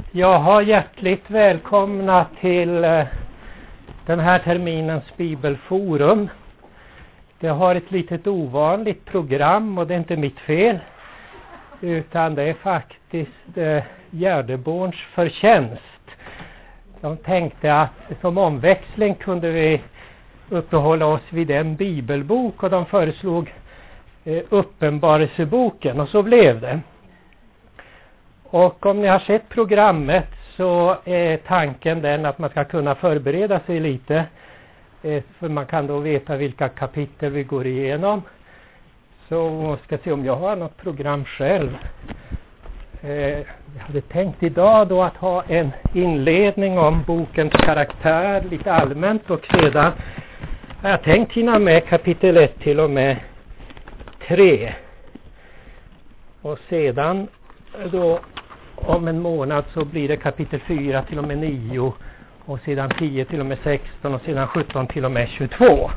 Jag har hjärtligt välkomna till den här terminens bibelforum. Det har ett litet ovanligt program och det är inte mitt fel, utan det är faktiskt Gärdeborns förtjänst. De tänkte att som omväxling kunde vi uppehålla oss vid en bibelbok och de föreslog Uppenbarelseboken och så blev det. Och om ni har sett programmet så är tanken den att man ska kunna förbereda sig lite. För man kan då veta vilka kapitel vi går igenom. Så ska se om jag har något program själv. Jag hade tänkt idag då att ha en inledning om bokens karaktär lite allmänt. Och sedan har jag tänkt hinna med kapitel 1 till och med 3. Och sedan då om en månad så blir det kapitel 4 till och med 9 och sedan 10 till och med 16 och sedan 17 till och med 22.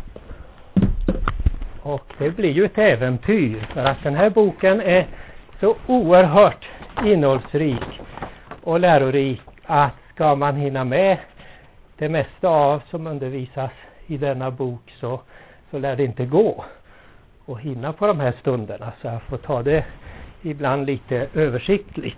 Och det blir ju ett äventyr för att den här boken är så oerhört innehållsrik och lärorik att ska man hinna med det mesta av som undervisas i denna bok så lär det inte gå att hinna på de här stunderna, så jag får ta det ibland lite översiktligt.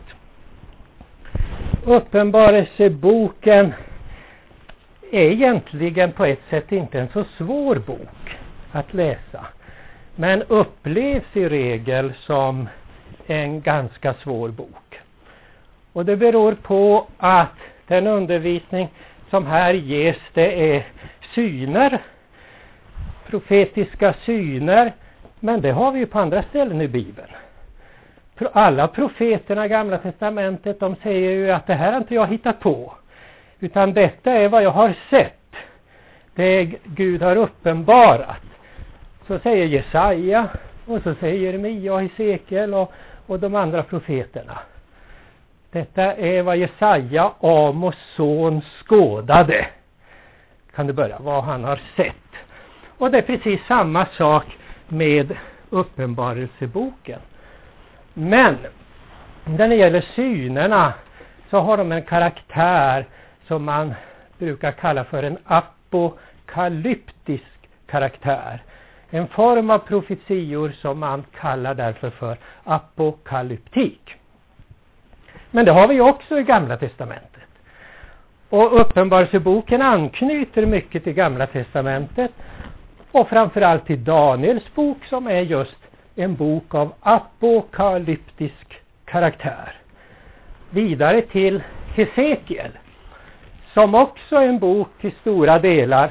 Uppenbarelseboken är egentligen på ett sätt inte en så svår bok att läsa, men upplevs i regel som en ganska svår bok. Och det beror på att den undervisning som här ges, det är syner, profetiska syner, men det har vi ju på andra ställen i Bibeln. Alla profeterna i Gamla testamentet, de säger ju att det här har inte jag hittat på, utan detta är vad jag har sett, det Gud har uppenbarat. Så säger Jesaja och så säger Jeremia och Hesekiel och de andra profeterna. Detta är vad Jesaja, Amos son, skådade. Kan det börja vad han har sett. Och det är precis samma sak med Uppenbarelseboken. Men när det gäller synerna så har de en karaktär som man brukar kalla för en apokalyptisk karaktär. En form av profetior som man kallar därför för apokalyptik. Men det har vi också i Gamla testamentet. Och Uppenbarelseboken anknyter mycket till Gamla testamentet och framförallt till Daniels bok som är just en bok av apokalyptisk karaktär. Vidare till Hesekiel som också är en bok till stora delar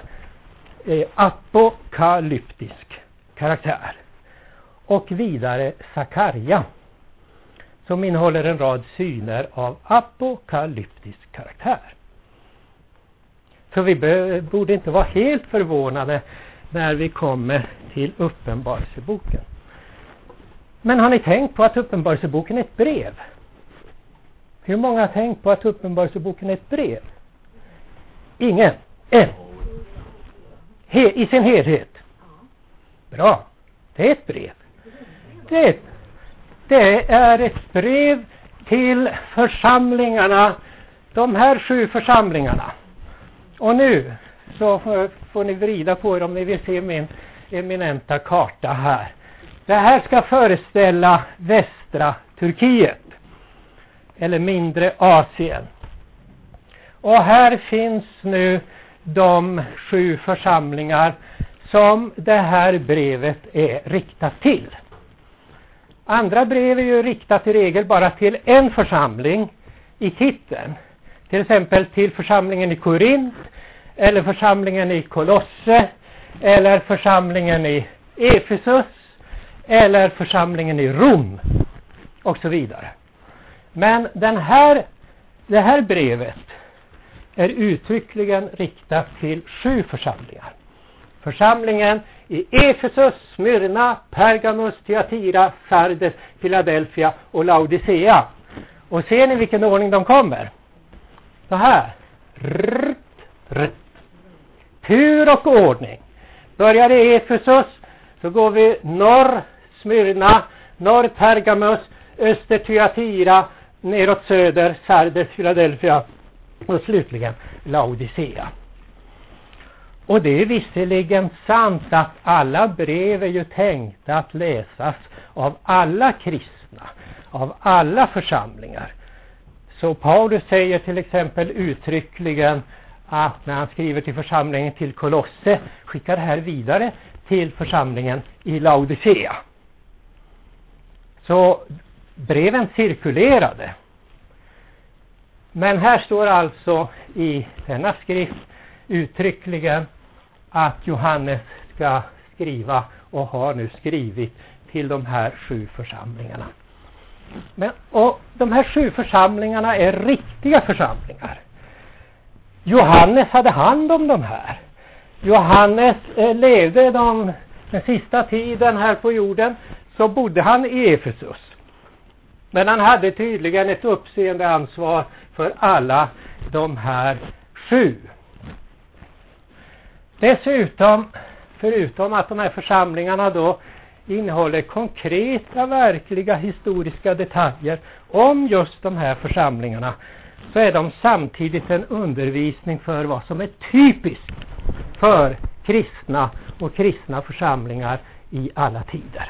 apokalyptisk karaktär. Och vidare Sakarja som innehåller en rad syner av apokalyptisk karaktär. Så vi borde inte vara helt förvånade när vi kommer till Uppenbarelseboken. Men har ni tänkt på att Uppenbarelseboken är ett brev? Hur många har tänkt på att Uppenbarelseboken är ett brev? Ingen. En. I sin helhet. Bra. Det är ett brev. Det är ett brev till församlingarna. De här 7 församlingarna. Och nu så får ni vrida på er om ni vill se min eminenta karta här. Det här ska föreställa västra Turkiet. Eller mindre Asien. Och här finns nu de 7 församlingar som det här brevet är riktat till. Andra brev är ju riktat i regel bara till en församling i titeln. Till exempel till församlingen i Korint, eller församlingen i Kolosse, eller församlingen i Efesus, eller församlingen i Rom och så vidare. Men det här brevet är uttryckligen riktat till 7 församlingar. Församlingen i Efesus, Smyrna, Pergamos, Thyatira, Sardes, Philadelphia och Laodicea. Och ser ni vilken ordning de kommer? Så här. Tur och ordning. Börjar i Efesus så går vi norr Smyrna, norr Pergamos, öster Thyatira, neråt söder, Sardes, Philadelphia och slutligen Laodicea. Och det är visserligen sant att alla brev är ju tänkta att läsas av alla kristna, av alla församlingar. Så Paulus säger till exempel uttryckligen att när han skriver till församlingen till Kolosse, skickar det här vidare till församlingen i Laodicea. Så breven cirkulerade. Men här står alltså i denna skrift uttryckligen att Johannes ska skriva och har nu skrivit till de här 7 församlingarna. Och de här 7 församlingarna är riktiga församlingar. Johannes hade hand om de här. Johannes levde den sista tiden här på jorden, så bodde han i Efesus. Men han hade tydligen ett uppseende ansvar för alla de här 7. Dessutom, förutom att de här församlingarna då innehåller konkreta, verkliga historiska detaljer om just de här församlingarna, så är de samtidigt en undervisning för vad som är typiskt för kristna och kristna församlingar i alla tider.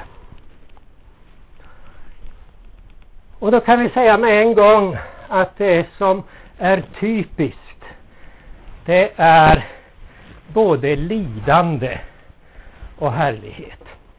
Och då kan vi säga med en gång att det som är typiskt, det är både lidande och härlighet.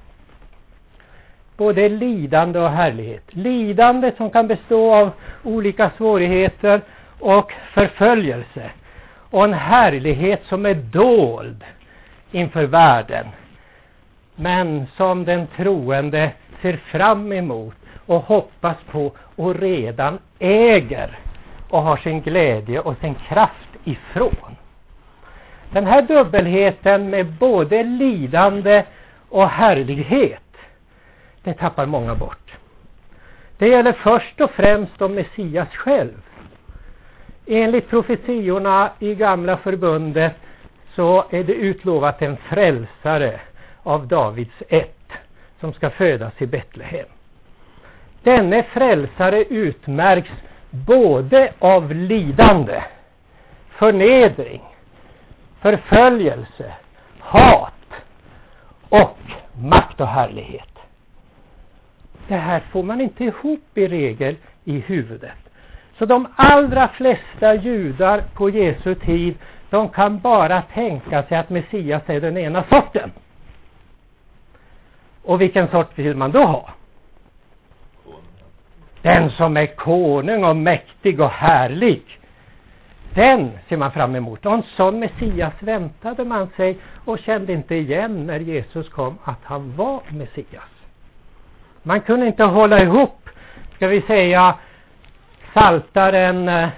Både lidande och härlighet. Lidande som kan bestå av olika svårigheter och förföljelse. Och en härlighet som är dold inför världen. Men som den troende ser fram emot och hoppas på och redan äger och har sin glädje och sin kraft ifrån. Den här dubbelheten med både lidande och härlighet, det tappar många bort. Det gäller först och främst om Messias själv. Enligt profetiorna i gamla förbundet så är det utlovat en frälsare av Davids ett som ska födas i Betlehem. Denne frälsare utmärks både av lidande, förnedring, förföljelse, hat och makt och härlighet. Det här får man inte ihop i regel i huvudet. Så de allra flesta judar på Jesu tid, de kan bara tänka sig att Messias är den ena sorten. Och vilken sort vill man då ha? Den som är konung och mäktig och härlig. Den ser man fram emot. Och en sån Messias väntade man sig och kände inte igen när Jesus kom att han var Messias. Man kunde inte hålla ihop, ska vi säga, Psaltaren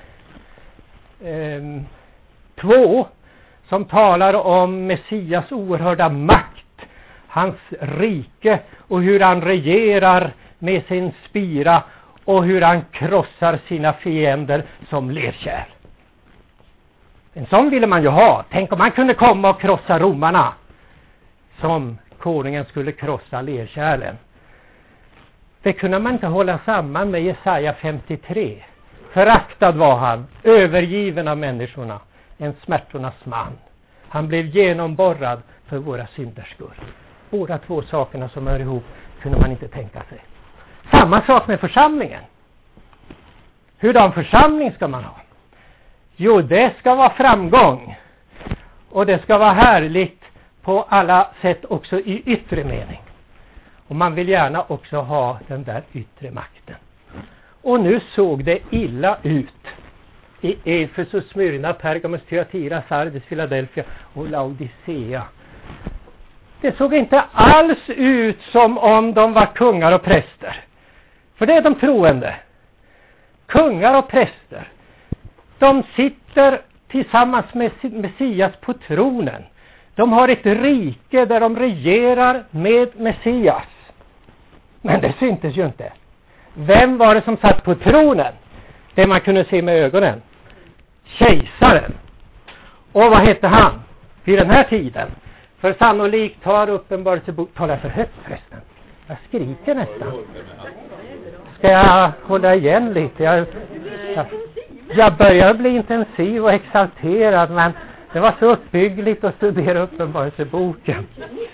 2 som talar om Messias oerhörda makt, hans rike och hur han regerar med sin spira och hur han krossar sina fiender som lerkärl. En sån ville man ju ha. Tänk om man kunde komma och krossa romarna som konungen skulle krossa lerkärlen. Det kunde man inte hålla samman med Jesaja 53. Föraktad var han, övergiven av människorna, en smärtornas man. Han blev genomborrad för våra synders skull. Båda 2 sakerna som hör ihop kunde man inte tänka sig. Samma sak med församlingen. Hurdan församling ska man ha? Jo, det ska vara framgång. Och det ska vara härligt på alla sätt också i yttre mening. Och man vill gärna också ha den där yttre makten. Och nu såg det illa ut i Efesus, Smyrna, Pergamos, Thyatira, Sardes, Philadelphia och Laodicea. Det såg inte alls ut som om de var kungar och präster. För det är de troende. Kungar och präster. De sitter tillsammans med Messias på tronen. De har ett rike där de regerar med Messias. Men det syntes ju inte. Vem var det som satt på tronen? Det man kunde se med ögonen. Kejsaren. Och vad hette han vid den här tiden? För sannolikt har Uppenbarelsebok, talar för högt förresten. Jag skriker nästan. ska jag hålla igen lite. Jag börjar bli intensiv och exalterad, men det var så uppbyggligt att studera Uppenbarelseboken.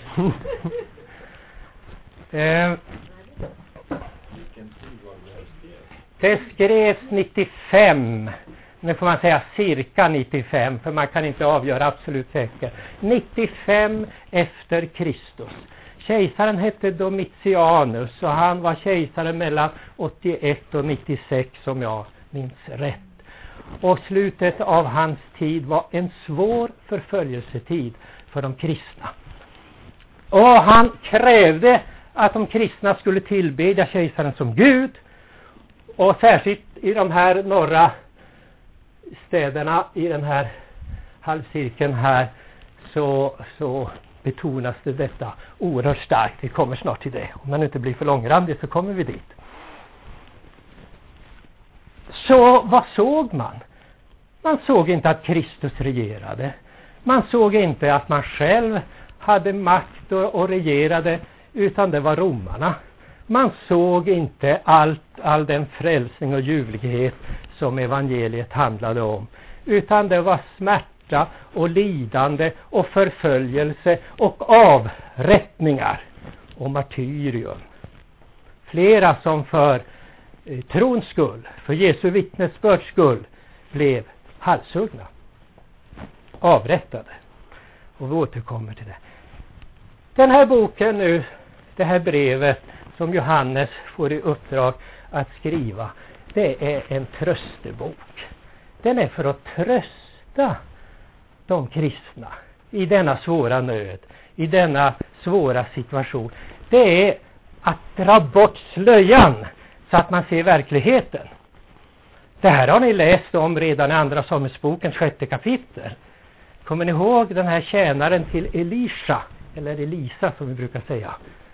Det skrevs 95. Nu får man säga cirka 95, för man kan inte avgöra absolut säkert. 95 efter Kristus. Kejsaren hette Domitianus och han var kejsare mellan 81 och 96 om jag minns rätt. Och slutet av hans tid var en svår förföljelsetid för de kristna. Och han krävde att de kristna skulle tillbedja kejsaren som Gud. Och särskilt i de här norra städerna, i den här halvcirkeln här, så betonas det detta oerhört starkt. Vi kommer snart till det. Om man inte blir för långrandig så kommer vi dit. Så vad såg man? Man såg inte att Kristus regerade. Man såg inte att man själv hade makt och regerade, utan det var romarna. Man såg inte all den frälsning och ljuvlighet som evangeliet handlade om, utan det var smärta och lidande och förföljelse och avrättningar och martyrium. Flera som för trons skull, för Jesu vittnesbörds skull, blev halshuggna, avrättade. Och vi återkommer till det. Den här boken nu, det här brevet som Johannes får i uppdrag att skriva, det är en tröstebok. Den är för att trösta de kristna i denna svåra nöd, i denna svåra situation. Det är att dra bort slöjan så att man ser verkligheten. Det här har ni läst om redan i Andra Samuelsbokens 6:e kapitel. Kommer ni ihåg den här tjänaren till Elisha, eller Elisa som vi brukar säga,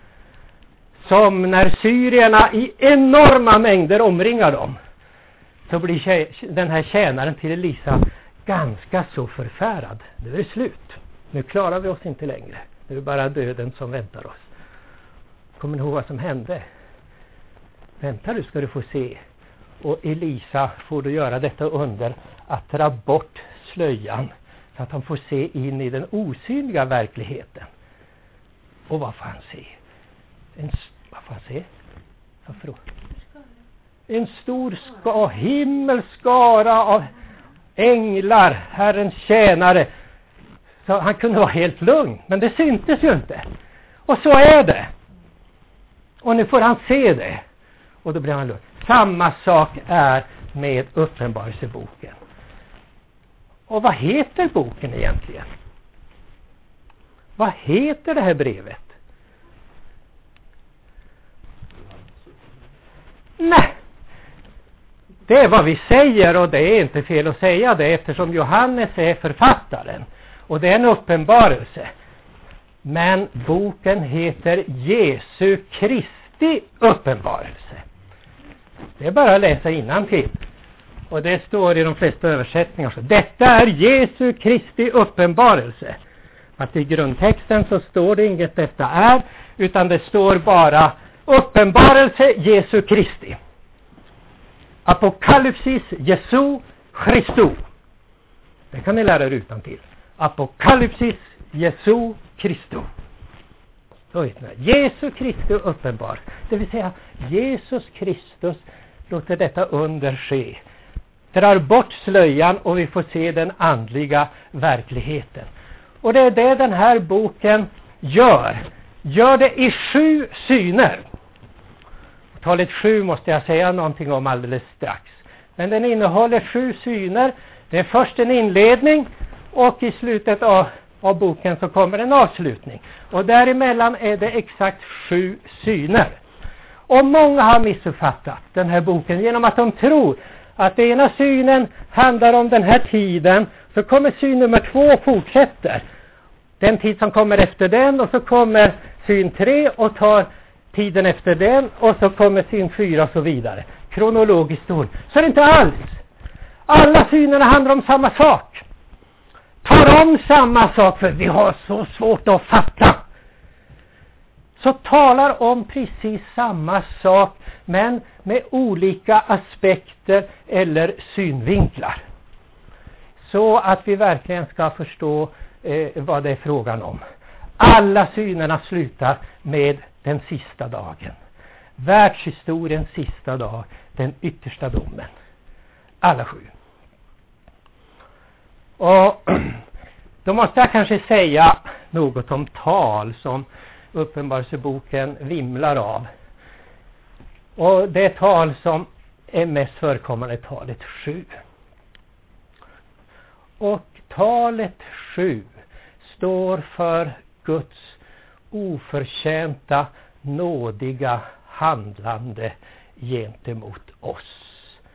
som när syrierna i enorma mängder omringar dem, så blir den här tjänaren till Elisa ganska så förfärad. Nu är det slut. Nu klarar vi oss inte längre. Nu är det bara döden som väntar oss. Kommer ni ihåg vad som hände? Vänta, du ska du få se. Och Elisa får då göra detta under att dra bort slöjan så att han får se in i den osynliga verkligheten. Och vad får han se? Vad får han se? Varför? En stor himmelskara av änglar, Herrens tjänare. Så han kunde vara helt lugn, men det syntes ju inte. Och så är det. Och nu får han se det. Och då blir han lugn. Samma sak är med Uppenbarelseboken. Och vad heter boken egentligen? Vad heter det här brevet? Nej. Det är vad vi säger, och det är inte fel att säga det, eftersom Johannes är författaren. Och det är en uppenbarelse. Men boken heter Jesu Kristi uppenbarelse. Det är bara att läsa innantill. Och det står i de flesta översättningar. Så detta är Jesu Kristi uppenbarelse. Att i grundtexten så står det inget detta är, utan det står bara uppenbarelse Jesu Kristi. Apokalypsis Jesu Christu. Det kan ni lära er utantill. Apokalypsis Jesu Christu. Jesu Kristi uppenbar. Det vill säga Jesus Kristus låter detta under ske. Drar bort slöjan och vi får se den andliga verkligheten. Och det är det den här boken gör. Gör det i 7 syner. Talet 7 måste jag säga någonting om alldeles strax. Men den innehåller 7 syner. Det är först en inledning och i slutet av boken så kommer en avslutning. Och däremellan är det exakt 7 syner. Och många har missuppfattat den här boken genom att de tror att den ena synen handlar om den här tiden, så kommer syn nummer 2 och fortsätter. Den tid som kommer efter den, och så kommer syn 3 och tar tiden efter den, och så kommer syn 4 och så vidare. Kronologiskt ord. Så är det inte alls. Alla synerna handlar om samma sak. Tar om samma sak, för vi har så svårt att fatta. så talar om precis samma sak, men med olika aspekter eller synvinklar. Så att vi verkligen ska förstå vad det är frågan om. Alla synerna slutar med den sista dagen. Världshistoriens sista dag, den yttersta domen. Alla 7. Och då måste jag kanske säga något om tal som Uppenbarelseboken vimlar av. Och det tal som är mest förekommande är talet 7. Och talet 7 står för Guds oförtjänta, nådiga handlande gentemot oss.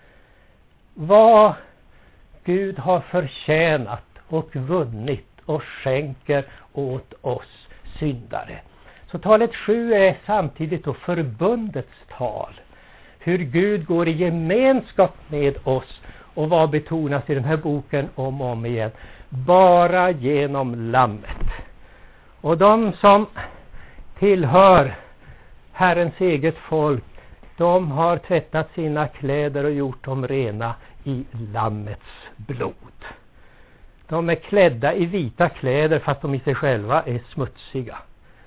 Vad Gud har förtjänat och vunnit och skänker åt oss syndare. Så talet 7 är samtidigt då förbundets tal. Hur Gud går i gemenskap med oss. Och vad betonas i den här boken om och om igen? Bara genom lammet. Och de som tillhör Herrens eget folk, de har tvättat sina kläder och gjort dem rena i lammets blod. De är klädda i vita kläder fast de i sig själva är smutsiga.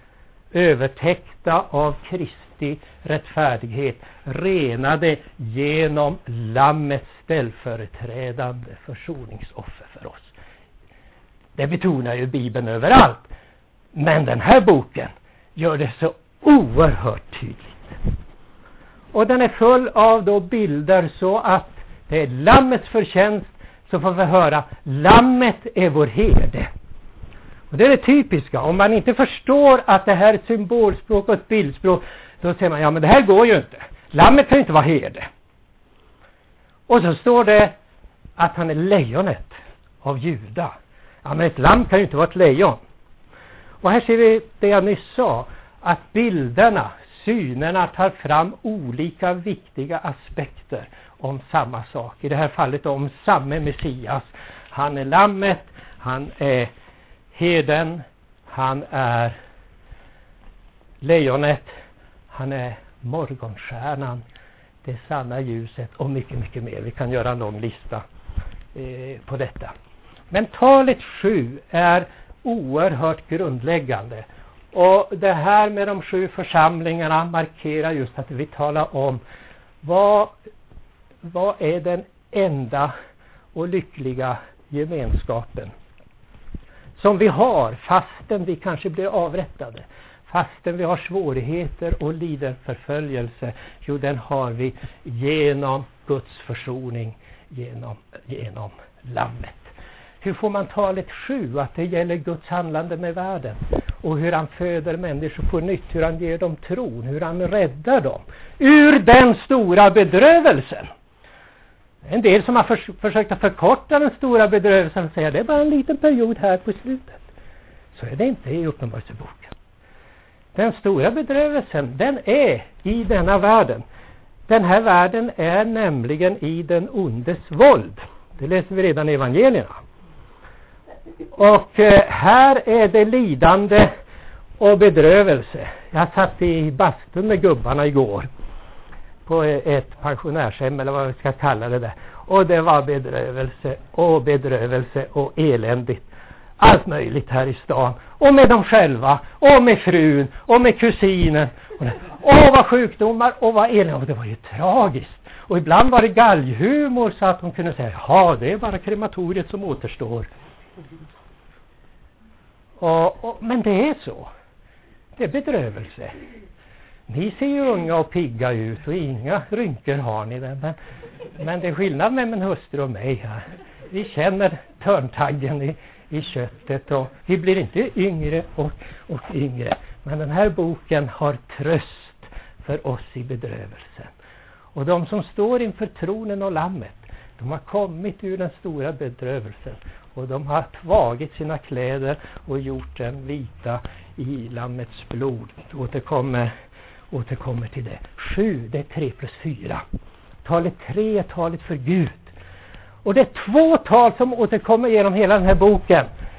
Övertäckta av Kristi rättfärdighet, renade genom lammets ställföreträdande försoningsoffer för oss. Det betonar ju Bibeln överallt. Men den här boken gör det så oerhört tydligt. Och den är full av då bilder så att det är lammets förtjänst, så får vi höra lammet är vår herde. Och det är det typiska. Om man inte förstår att det här är ett symbolspråk och ett bildspråk, då säger man, ja men det här går ju inte. Lammet kan inte vara herde. Och så står det att han är lejonet av Juda. Ja men ett lamm kan ju inte vara ett lejon. Och här ser vi det jag nyss sa, att bilderna, synerna tar fram olika viktiga aspekter om samma sak. I det här fallet om samme Messias. Han är lammet, han är herden, han är lejonet, han är morgonstjärnan, det sanna ljuset och mycket, mycket mer. Vi kan göra en lång lista på detta. Men talet 7 är oerhört grundläggande. Och det här med de 7 församlingarna markerar just att vi talar om vad är den enda och lyckliga gemenskapen som vi har fastän vi kanske blir avrättade, fastän vi har svårigheter och lider förföljelse. Jo, den har vi genom Guds försoning, genom lammet. Hur får man talet 7 att det gäller Guds handlande med världen? Och hur han föder människor på nytt, hur han ger dem tron, hur han räddar dem ur den stora bedrövelsen. En del som har försökt att förkorta den stora bedrövelsen och säga det är bara en liten period här på slutet. Så är det inte i Uppenbarelseboken. Den stora bedrövelsen, den är i denna världen. Den här världen är nämligen i den ondes våld. Det läser vi redan i evangelierna. Och här är det lidande och bedrövelse. Jag satt i bastun med gubbarna igår på ett pensionärshem eller vad vi ska kalla det där. Och det var bedrövelse och eländigt. Allt möjligt här i stan. Och med dem själva. Och med frun. Och med kusinen. Och vad sjukdomar. Och vad elände. Och det var ju tragiskt. Och ibland var det galghumor så att de kunde säga ja, det är bara krematoriet som återstår. Men det är så. Det är bedrövelse. Ni ser ju unga och pigga ut och inga rynkor har ni. Men det är skillnad med min hustru och mig här. Vi känner törntaggen i köttet och vi blir inte yngre och yngre. Men den här boken har tröst för oss i bedrövelsen. Och de som står inför tronen och lammet, de har kommit ur den stora bedrövelsen. Och de har tvagit sina kläder och gjort den vita i lammets blod. Återkommer till det. 7, det är 3 plus 4. Talet 3 är talet för Gud. Och det är 2 tal som återkommer genom hela den här boken.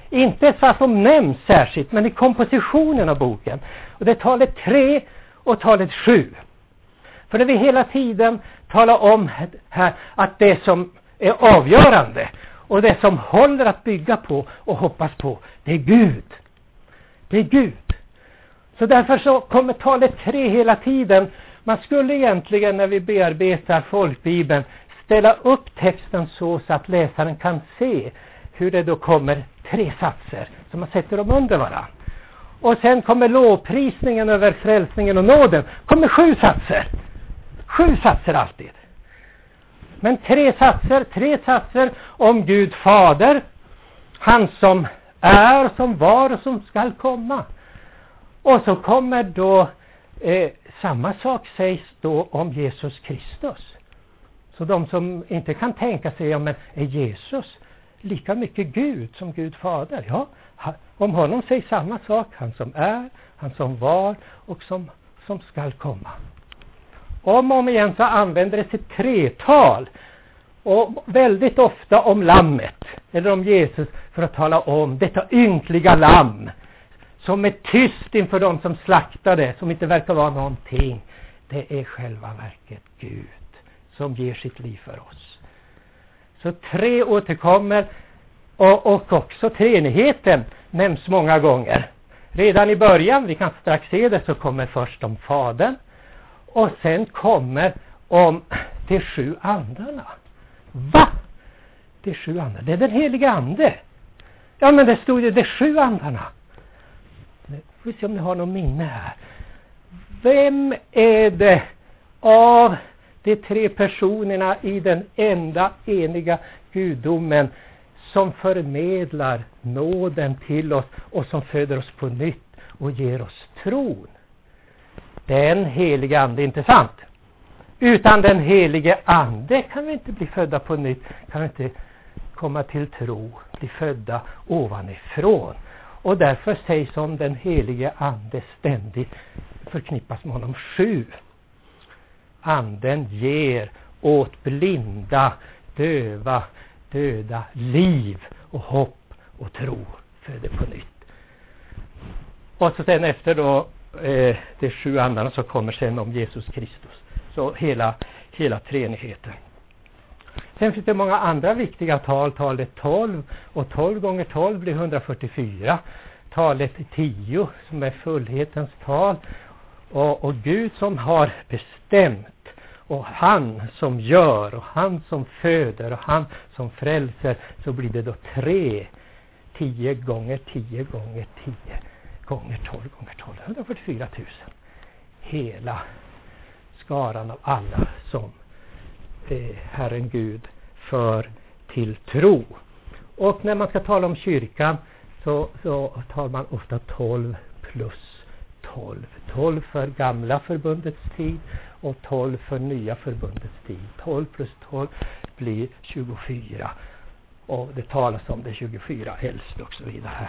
Inte så som nämns särskilt, men i kompositionen av boken. Och det är talet 3 och talet 7. För det vi hela tiden talar om här, att det som är avgörande och det som håller att bygga på och hoppas på, det är Gud. Det är Gud. Så därför så kommer talet 3 hela tiden. Man skulle egentligen när vi bearbetar folkbibeln ställa upp texten så att läsaren kan se hur det då kommer 3 satser som man sätter dem under varandra. Och sen kommer lovprisningen över frälsningen och nåden. Kommer 7 satser. 7 satser alltid. Men 3 satser om Gud Fader. Han som är, som var och som skall komma. Och så kommer då samma sak sägs då om Jesus Kristus. Så de som inte kan tänka sig om är Jesus lika mycket Gud som Gud Fader. Ja, om honom sägs samma sak. Han som är, han som var och som skall komma. Om och om igen så använder det sitt 3-tal. Och väldigt ofta om lammet. Eller om Jesus för att tala om detta ynkliga lamm. Som är tyst inför de som slaktar det. Som inte verkar vara någonting. Det är själva verket Gud. Som ger sitt liv för oss. Så 3 återkommer. Och också treenigheten nämns många gånger. Redan i början, vi kan strax se det, så kommer först om Fadern. Och sen kommer om de 7 andarna. Va? De 7 andarna. Det är den heliga ande. Ja, men det stod ju de 7 andarna. Vi får se om ni har någon minne här. Vem är det av de 3 personerna i den enda eniga gudomen som förmedlar nåden till oss och som föder oss på nytt och ger oss tron? Den heliga ande, inte sant? Utan den helige ande kan vi inte bli födda på nytt, kan vi inte komma till tro, bli födda ovanifrån. Och därför sägs om den helige ande ständigt förknippas med honom 7. Anden ger åt blinda, döva, döda liv och hopp och tro, föder på nytt. Och så sen efter då de 7 andarna så kommer sen om Jesus Kristus. Så hela treenigheten. Sen finns det många andra viktiga tal. Talet 12 och 12 gånger 12 blir 144. Talet 10 som är fullhetens tal. Och Gud som har bestämt. Och han som gör och han som föder och han som frälser. Så blir det då 3. 10 gånger 10 gånger 10 gånger 12 gånger 12. 144 000. Hela skaran av alla som Herren Gud för till tro. Och när man ska tala om kyrkan så tar man ofta 12 plus 12. 12 för gamla förbundets tid och 12 för nya förbundets tid. 12 plus 12 blir 24. Och det talas om det 24 äldst och så vidare.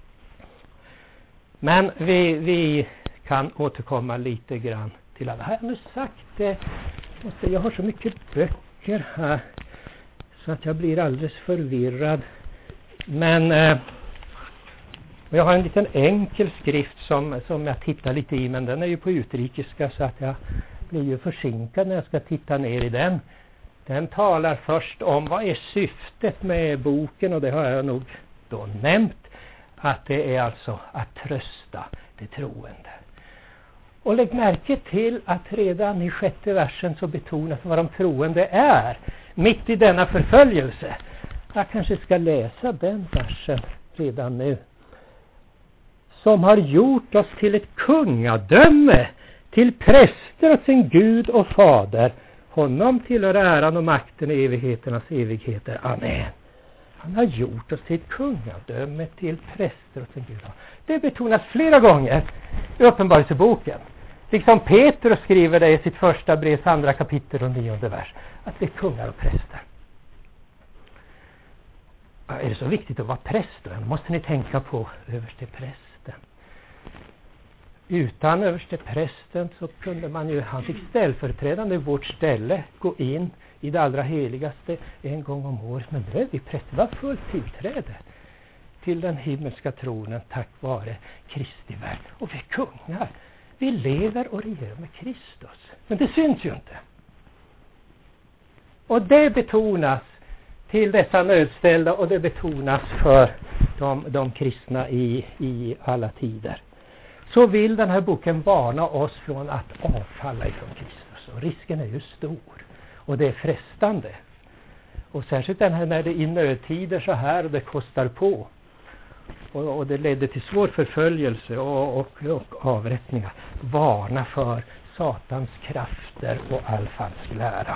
Men vi kan återkomma lite grann till alla. Här har jag sagt jag har så mycket böcker här så att jag blir alldeles förvirrad. Men jag har en liten enkel skrift som jag tittar lite i, men den är ju på utrikiska så att jag blir ju försinkad när jag ska titta ner i den. Den talar först om vad är syftet med boken, och det har jag nog då nämnt, att det är alltså att trösta det troende. Och lägg märke till att redan i 6:e versen så betonas vad de troende är mitt i denna förföljelse. Jag kanske ska läsa den versen redan nu. Som har gjort oss till ett kungadöme, till präster åt sin Gud och Fader. Honom tillhör äran och makten i evigheternas evigheter. Amen. Han har gjort oss till ett kungadöme, till präster åt sin Gud. Det betonas flera gånger i Uppenbarelseboken. Liksom Petrus skriver det i sitt första brevs 2 kapitel och 9:e vers. Att vi är kungar och präster. Är det så viktigt att vara präst då? Måste ni tänka på överste prästen. Utan överste prästen så kunde man ju, han fick ställföreträdande i vårt ställe, gå in i det allra heligaste en gång om året. Men nu är vi präster, det var fullt tillträde. till den himmelska tronen tack vare Kristi verk. Och vi är kungar. Vi lever och regerar med Kristus. Men det syns ju inte. Och det betonas till dessa nödställda, och det betonas för de kristna i alla tider. Så vill den här boken varna oss från att avfalla ifrån Kristus. Och risken är ju stor. Och det är frestande. Och särskilt den här när det är i nödtider så här och det kostar på. Och det ledde till svår förföljelse och avrättningar. Varna för Satans krafter och all falsk lära.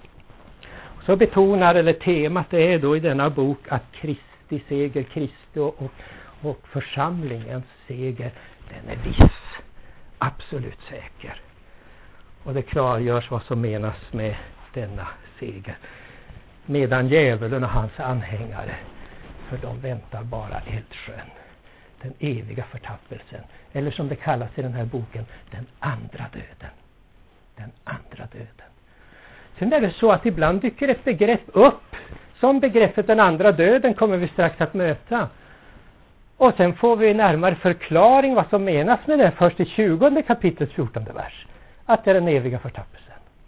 Så betonar, eller temat är då i denna bok, att Kristi seger, Kristi och församlingens seger, den är viss, absolut säker. Och det klargörs vad som menas med denna seger. Medan djävulen och hans anhängare, för de väntar bara eldsjön, den eviga förtappelsen, eller som det kallas i den här boken, den andra döden. Den andra döden. Sen är det så att ibland dyker ett begrepp upp, som begreppet den andra döden kommer vi strax att möta. Och sen får vi närmare förklaring vad som menas med det först i 20 kapitel 14 vers. Att det är den eviga förtappelsen.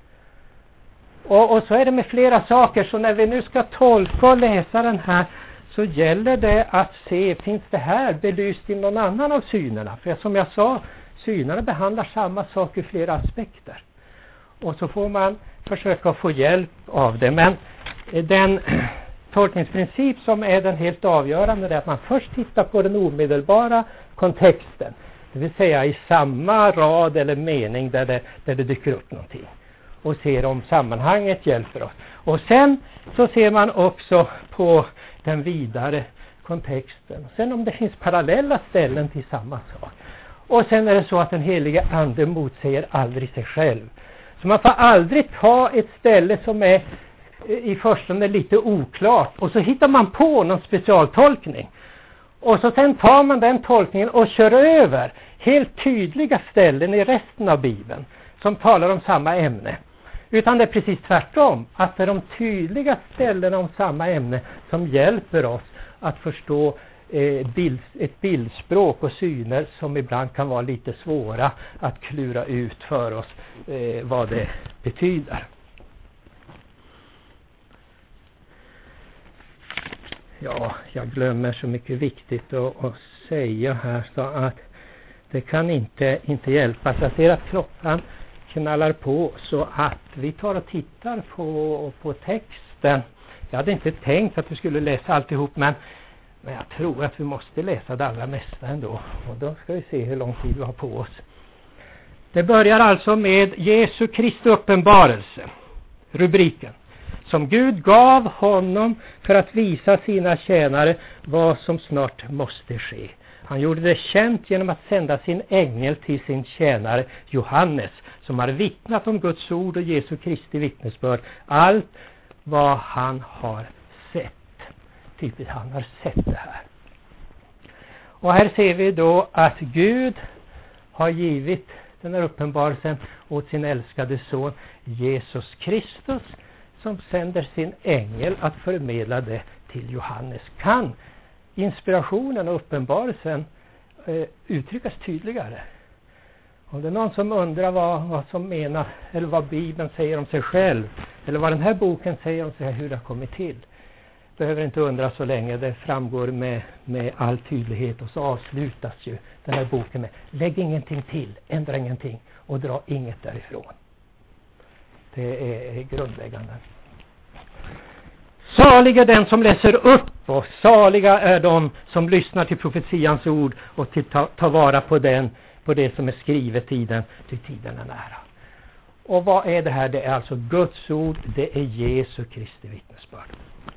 Och så är det med flera saker, så när vi nu ska tolka och läsa den här så gäller det att se, finns det här belyst i någon annan av synerna? För som jag sa, synerna behandlar samma sak i flera aspekter. Och så får man försöka få hjälp av det. Men den tolkningsprincip som är den helt avgörande är att man först tittar på den omedelbara kontexten. Det vill säga i samma rad eller mening där det dyker upp någonting. Och ser om sammanhanget hjälper oss. Och sen så ser man också på den vidare kontexten. Sen om det finns parallella ställen till samma sak. Och sen är det så att den helige ande motsäger aldrig sig själv. Så man får aldrig ta ett ställe som är i förstone lite oklart. Och så hittar man på någon specialtolkning. Och så sen tar man den tolkningen och kör över helt tydliga ställen i resten av Bibeln. Som talar om samma ämne. Utan det är precis tvärtom. Att det är de tydliga ställena om samma ämne som hjälper oss att förstå ett bildspråk och syner som ibland kan vara lite svåra att klura ut för oss vad det betyder. Ja, jag glömmer så mycket viktigt att säga här, så att det kan inte hjälpas. Jag ser att klockan knallar på, så att vi tar och tittar på texten. Jag hade inte tänkt att vi skulle läsa alltihop, men jag tror att vi måste läsa det allra mesta ändå. Och då ska vi se hur lång tid vi har på oss. Det börjar alltså med Jesu Kristi uppenbarelse. Rubriken. Som Gud gav honom för att visa sina tjänare vad som snart måste ske. Han gjorde det känt genom att sända sin ängel till sin tjänare Johannes, som har vittnat om Guds ord och Jesu Kristi vittnesbörd. Allt vad han har sett. Typiskt, han har sett det här. Och här ser vi då att Gud har givit den här uppenbarelsen åt sin älskade son Jesus Kristus, som sänder sin ängel att förmedla det till Johannes. Kan inspirationen och uppenbarelsen uttryckas tydligare? Om det är någon som undrar vad som menar, eller vad Bibeln säger om sig själv, eller vad den här boken säger om sig, hur det har kommit till, behöver inte undra så länge. Det framgår med all tydlighet, och så avslutas ju den här boken med: lägg ingenting till, ändra ingenting och dra inget därifrån. Det är grundläggande. Saliga är den som läser upp, och saliga är de som lyssnar till profetians ord och tar vara på det som är skrivet i den, till tiden är nära. Och vad är det här? Det är alltså Guds ord, det är Jesu Kristi vittnesbörd.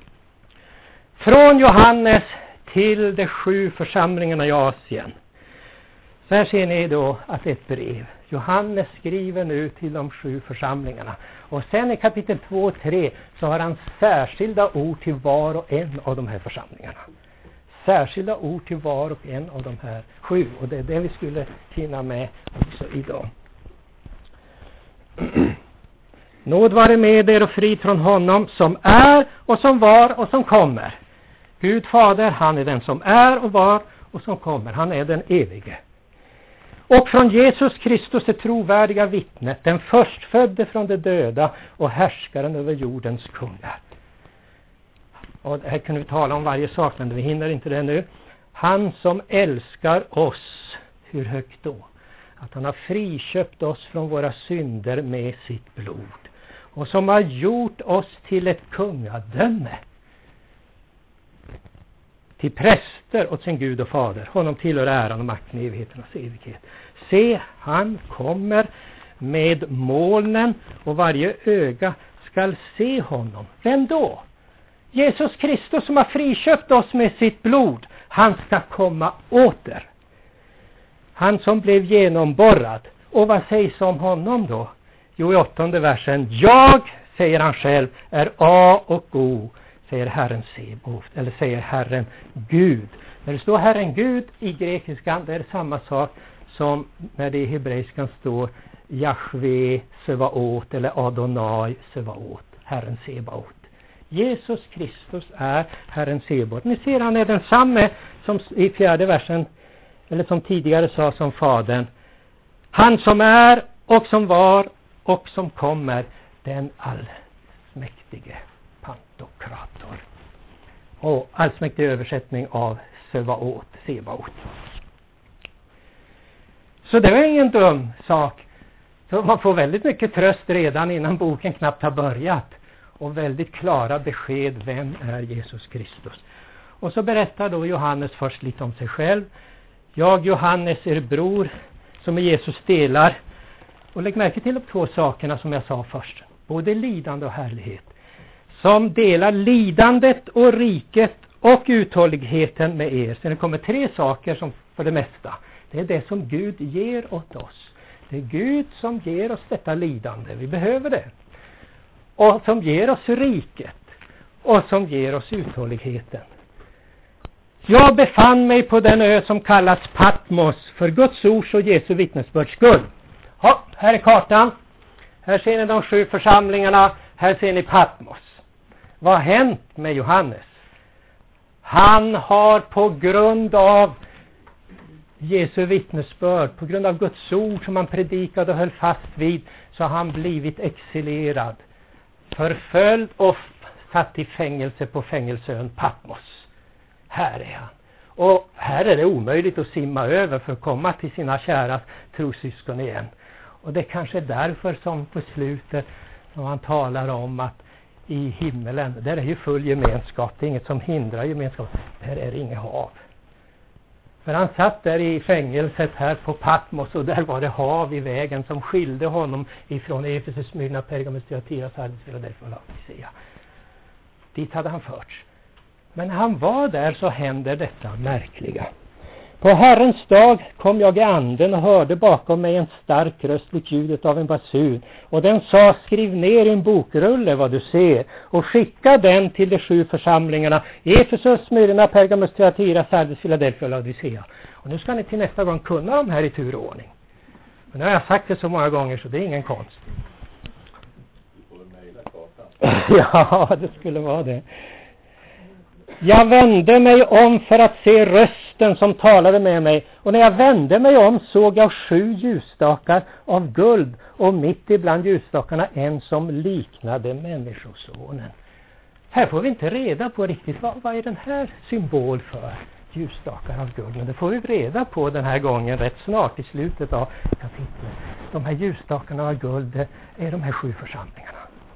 Från Johannes till de 7 församlingarna i Asien. Så här ser ni då att det är ett brev. Johannes skriver nu till de 7 församlingarna. Och sen i kapitel 2 och 3 så har han särskilda ord till var och en av de här församlingarna. Särskilda ord till var och en av de här 7. Och det är det vi skulle hinna med också idag. Nåd vare med er och frid från honom som är och som var och som kommer. Gud fader, han är den som är och var och som kommer. Han är den evige. Och från Jesus Kristus är trovärdiga vittnet, den förstfödde från de döda och härskaren över jordens kungar. Och här kan vi tala om varje sak, men vi hinner inte det nu. Han som älskar oss, hur högt då? Att han har friköpt oss från våra synder med sitt blod. Och som har gjort oss till ett kungadöme. Till präster åt sin Gud och fader. Honom tillhör äran och makten i evigheternas evighet. Se, han kommer med molnen och varje öga skall se honom. Vem då? Jesus Kristus som har friköpt oss med sitt blod. Han ska komma åter. Han som blev genomborrad. Och vad sägs om honom då? Jo, i 8:e versen. Jag, säger han själv, är A och O, säger Herren Sebaot, eller säger Herren Gud. När det står Herren Gud i grekiskan, det är samma sak som när det i hebreiskan står Jahve Sebaot eller Adonai Sebaot, Herren Sebaot. Jesus Kristus är Herren Sebaot. Ni ser, han är densamme som i 4:e versen, eller som tidigare sa som Fadern. Han som är och som var och som kommer, den allsmäktige Pantokrator. Och allsmäktig översättning av Sebaot. Så det var ingen dum sak. Så man får väldigt mycket tröst redan innan boken knappt har börjat. Och väldigt klara besked, vem är Jesus Kristus? Och så berättar då Johannes först lite om sig själv. Jag, Johannes, er bror, som är Jesus delar. Och lägg märke till de 2 sakerna som jag sa först. Både lidande och härlighet. Som delar lidandet och riket och uthålligheten med er. Sen det kommer 3 saker som för det mesta. Det är det som Gud ger åt oss. Det är Gud som ger oss detta lidande. Vi behöver det. Och som ger oss riket. Och som ger oss uthålligheten. Jag befann mig på den ö som kallas Patmos för Guds ords och Jesu vittnesbörds skull. Ja, här är kartan. Här ser ni de 7 församlingarna. Här ser ni Patmos. Vad har hänt med Johannes? Han har på grund av Jesu vittnesbörd, på grund av Guds ord som han predikade och höll fast vid, så har han blivit exilerad, förföljd och satt i fängelse på fängelseön Patmos. Här är han. Och här är det omöjligt att simma över för att komma till sina kära trossyskon igen. Och det är kanske därför som på slutet när han talar om att i himmelen, där är ju full gemenskap. Det är inget som hindrar gemenskap. Där är det inget hav. För han satt där i fängelset här på Patmos och där var det hav i vägen som skilde honom ifrån Efesus, Smyrna, Pergamus, Thyatira, Sardis, Filadelfia och Laodicea. Dit hade han förts. Men när han var där så händer detta märkliga. På Herrens dag kom jag i anden och hörde bakom mig en stark röst lik ljudet av en basun. Och den sa, skriv ner i en bokrulle vad du ser och skicka den till de 7 församlingarna. Efesus, Smyrna, Pergamus, Thyatira, Sardis, Filadelfia och Laodicea. Och nu ska ni till nästa gång kunna de här i tur och ordning. Men nu har jag sagt det så många gånger så det är ingen konst. Du får mejla kartan. Ja, det skulle vara det. Jag vände mig om för att se rösten som talade med mig. Och när jag vände mig om såg jag 7 ljusstakar av guld. Och mitt ibland ljusstakarna en som liknade människosonen. Här får vi inte reda på riktigt vad är den här symbol för. Ljusstakar av guld. Men det får vi reda på den här gången rätt snart i slutet av kapitlet. De här ljusstakarna av guld är de här 7 församlingarna.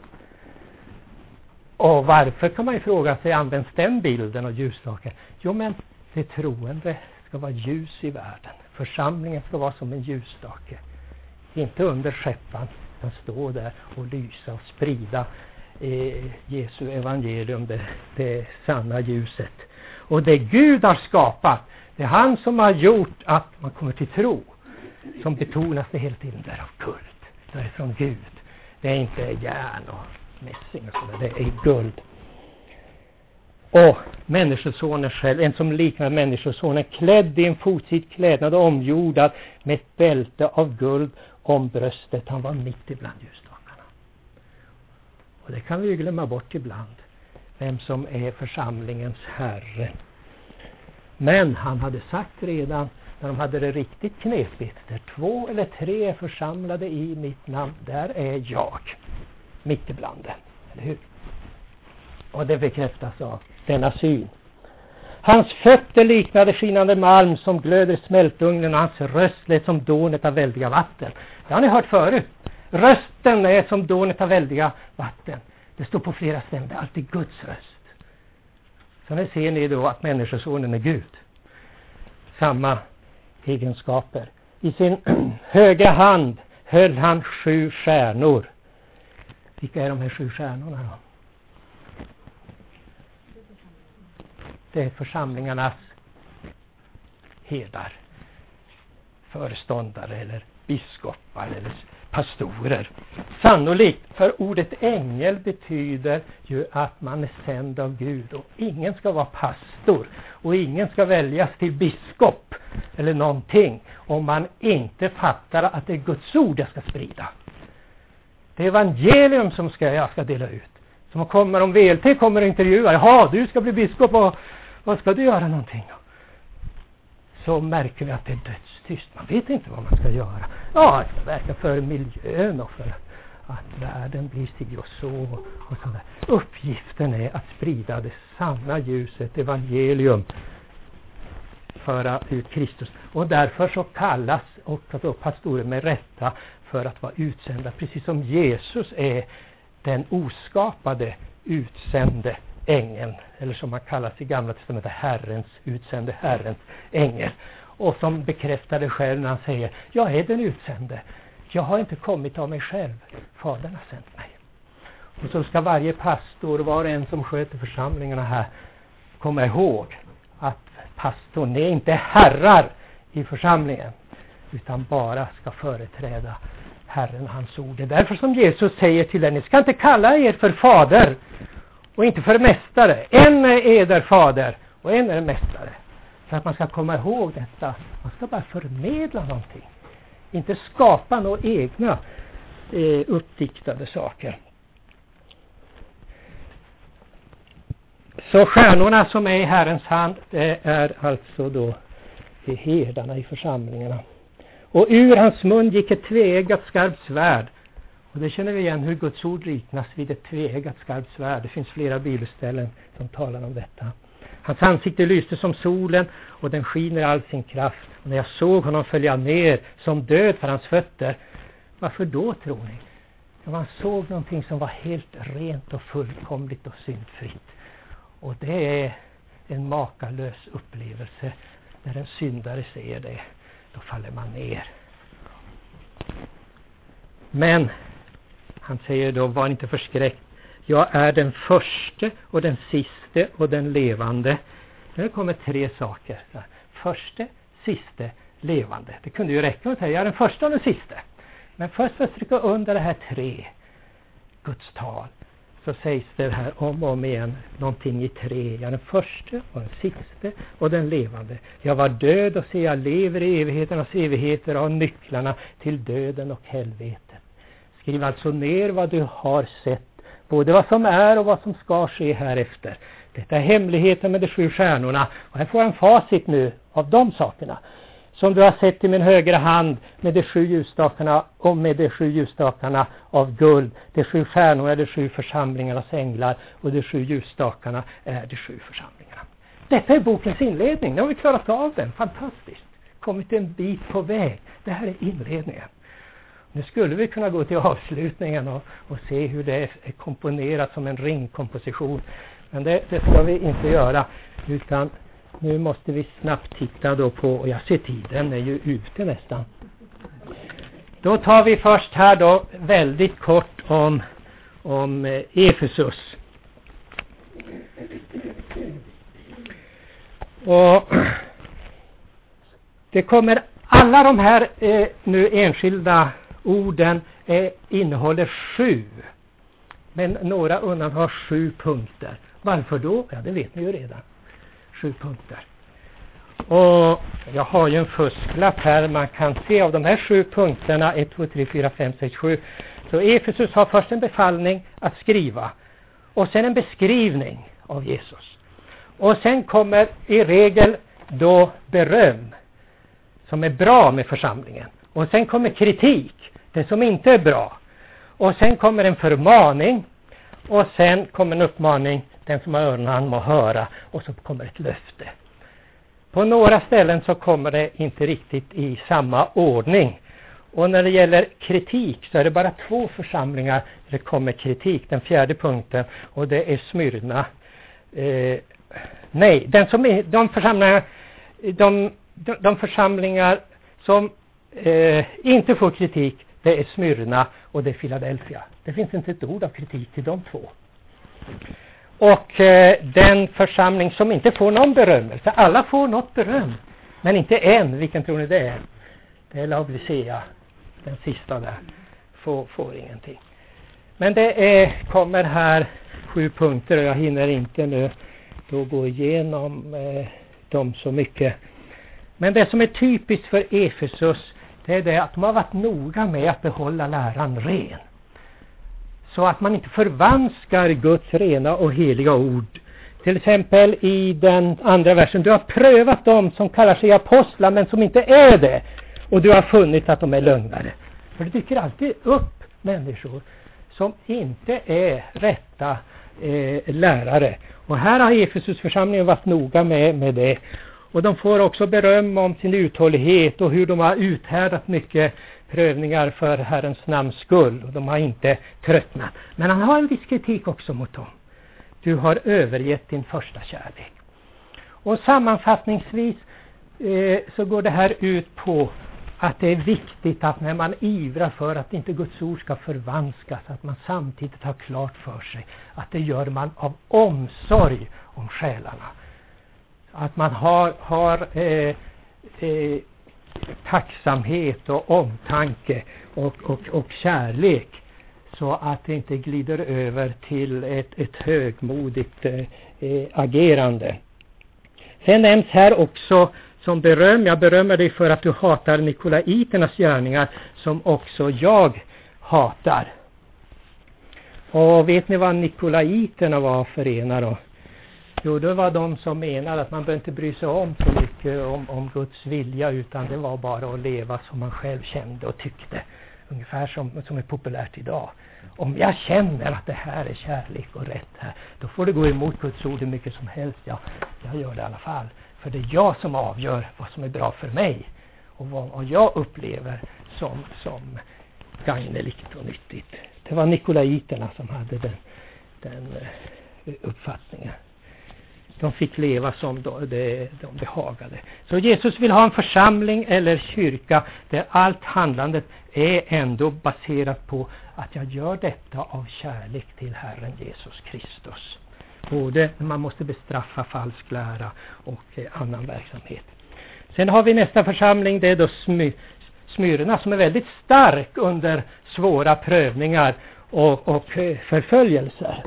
Och varför kan man ju fråga sig, används den bilden av ljusstaken? Jo, men det troende ska vara ljus i världen. Församlingen ska vara som en ljusstake. Inte under skeppan, utan stå där och lysa och sprida Jesu evangelium, det sanna ljuset. Och det Gud har skapat, det är han som har gjort att man kommer till tro. Som betonas det hela tiden där av guld. Det är från Gud. Det är inte järn och mässing och sådär, det är guld. Och människosonen själv, en som liknar människosonen, klädd i en fotsid klädnad och omgjordad med ett bälte av guld om bröstet. Han var mitt ibland ljusstakarna. Och det kan vi ju glömma bort ibland. vem som är församlingens herre. Men han hade sagt redan när de hade det riktigt knepigt, där 2 eller 3 är församlade i mitt namn, där är jag mitt ibland det, eller hur? Och det bekräftas av denna syn. Hans fötter liknade skinande malm som glöder smältugnen, och hans röst lät som dånet av väldiga vatten. Det har ni hört förut. Rösten är som dånet av väldiga vatten. Det står på flera ställen, det är alltid Guds röst. Så nu ser ni då att människosonen är Gud. Samma egenskaper. I sin högra hand höll han 7 stjärnor. Vilka är de här 7 stjärnorna då? Det är församlingarnas herdar, föreståndare eller biskopar eller pastorer. Sannolikt, för ordet ängel betyder ju att man är sänd av Gud, och ingen ska vara pastor och ingen ska väljas till biskop eller någonting om man inte fattar att det är Guds ord jag ska sprida. Det är evangelium som jag ska dela ut. Som kommer om VLT kommer och intervjuar. Jaha, du ska bli biskop, och vad ska du göra någonting? Så märker vi att det är dödstyst. Man vet inte vad man ska göra. Ja, jag ska verka för miljön och för att världen blir sig och så. Och sådär. Uppgiften är att sprida det sanna ljuset, evangelium, föra ut Kristus. Och därför så kallas också pastorer med rätta för att vara utsända. Precis som Jesus är den oskapade utsände ängeln, eller som man kallas i Gamla testamentet, Herrens utsände, Herrens ängel. Och som bekräftar det själv när han säger, jag är den utsände. Jag har inte kommit av mig själv. Fadern har sänt mig. Och så ska varje pastor, var och en som sköter församlingarna här, komma ihåg att pastorn är inte herrar i församlingen, utan bara ska företräda Herren, hans ord. Det är därför som Jesus säger till den, ni ska inte kalla er för fader och inte för mästare. En är eder fader och en är mästare. För att man ska komma ihåg detta. Man ska bara förmedla någonting. Inte skapa några egna uppdiktade saker. Så stjärnorna som är i Herrens hand, det är alltså då herdarna i församlingarna. Och ur hans mun gick ett tveeggat skarpt svärd. Och det känner vi igen hur Guds ord liknas vid ett tveeggat skarpt svärd. Det finns flera bibelställen som talar om detta. Hans ansikte lyste som solen och den skiner all sin kraft. Och när jag såg honom följa ner som död för hans fötter. Varför då, tror ni? Ja, man såg någonting som var helt rent och fullkomligt och syndfritt. Och det är en makalös upplevelse. När en syndare ser det, då faller man ner. Men han säger då, var inte förskräckt. Jag är den förste och den siste och den levande. Nu kommer 3 saker. Förste, siste, levande. Det kunde ju räcka att säga, jag är den första och den siste. Men först för att stryka under det här 3, Guds tal, så sägs det här om och om igen någonting i 3. Jag är den första och den siste och den levande. Jag var död och se jag lever i evigheternas evigheter och nycklarna till döden och helvetet. Skriv alltså ner vad du har sett, både vad som är och vad som ska ske här efter. Detta är hemligheten med de 7 stjärnorna. Och här får en facit nu av de sakerna. Som du har sett i min högra hand med de 7 ljusstakarna och med de 7 ljusstakarna av guld. De 7 stjärnorna är de 7 församlingarnas änglar och de 7 ljusstakarna är de 7 församlingarna. Detta är bokens inledning. Nu har vi klarat av den. Fantastiskt. Kommit en bit på väg. Det här är inledningen. Nu skulle vi kunna gå till avslutningen och se hur det är komponerat som en ringkomposition. Men det ska vi inte göra, utan nu måste vi snabbt titta då på, och jag ser tiden är ju ute nästan. Då tar vi först här då väldigt kort om Efesus. Och det kommer alla de här nu enskilda orden innehåller 7. Men några undan har 7 punkter. Varför då? Ja, det vet ni ju redan. 7 punkter. Och jag har ju en fusklapp här. Man kan se av de här 7 punkterna 1, 2, 3, 4, 5, 6, 7. Så Efesus har först en befallning att skriva. Och sen en beskrivning av Jesus. Och sen kommer i regel då beröm som är bra med församlingen. Och sen kommer kritik, det som inte är bra. Och sen kommer en förmaning. Och sen kommer en uppmaning, den som har öronen må höra. Och så kommer ett löfte. På några ställen så kommer det inte riktigt i samma ordning. Och när det gäller kritik så är det bara 2 församlingar där det kommer kritik. Den 4:e punkten, och det är Smyrna. De församlingar som inte får kritik, det är Smyrna och det är Philadelphia. Det finns inte ett ord av kritik till de 2. Och den församling som inte får någon berömmelse, alla får något beröm, men inte en, vilken tror ni det är? Det är Laodicea, den sista där, får ingenting. Men det kommer här 7 punkter och jag hinner inte nu då gå igenom dem så mycket. Men det som är typiskt för Efesus, det är det att de har varit noga med att behålla läran ren. Så att man inte förvanskar Guds rena och heliga ord. Till exempel i den andra versen. Du har prövat dem som kallar sig apostlar men som inte är det. Och du har funnit att de är lögnare. För det dyker alltid upp människor som inte är rätta lärare. Och här har Efesusförsamlingen varit noga med det. Och de får också beröm om sin uthållighet och hur de har uthärdat mycket prövningar för Herrens namns skull. Och de har inte tröttnat. Men han har en viss kritik också mot dem. Du har övergett din första kärlek. Och sammanfattningsvis så går det här ut på att det är viktigt att när man ivrar för att inte Guds ord ska förvanskas, att man samtidigt har klart för sig att det gör man av omsorg om själarna. Att man har tacksamhet och omtanke och kärlek, så att det inte glider över till ett högmodigt agerande. Sen nämns här också som beröm, jag berömmer dig för att du hatar nikolaiternas gärningar som också jag hatar. Och vet ni vad nikolaiterna var för ena då? Jo, det var de som menade att man behöver inte bry sig om så mycket om Guds vilja, utan det var bara att leva som man själv kände och tyckte. Ungefär som är populärt idag. Om jag känner att det här är kärlek och rätt här, då får det gå emot Guds ord hur mycket som helst. Ja, jag gör det i alla fall. För det är jag som avgör vad som är bra för mig. Och vad jag upplever som gagneligt och nyttigt. Det var nikolaiterna som hade den uppfattningen. De fick leva som de behagade. Så Jesus vill ha en församling eller kyrka där allt handlandet är ändå baserat på att jag gör detta av kärlek till Herren Jesus Kristus. Både när man måste bestraffa falsk lära och annan verksamhet. Sen har vi nästa församling, det är då Smyrna, som är väldigt stark under svåra prövningar och förföljelser.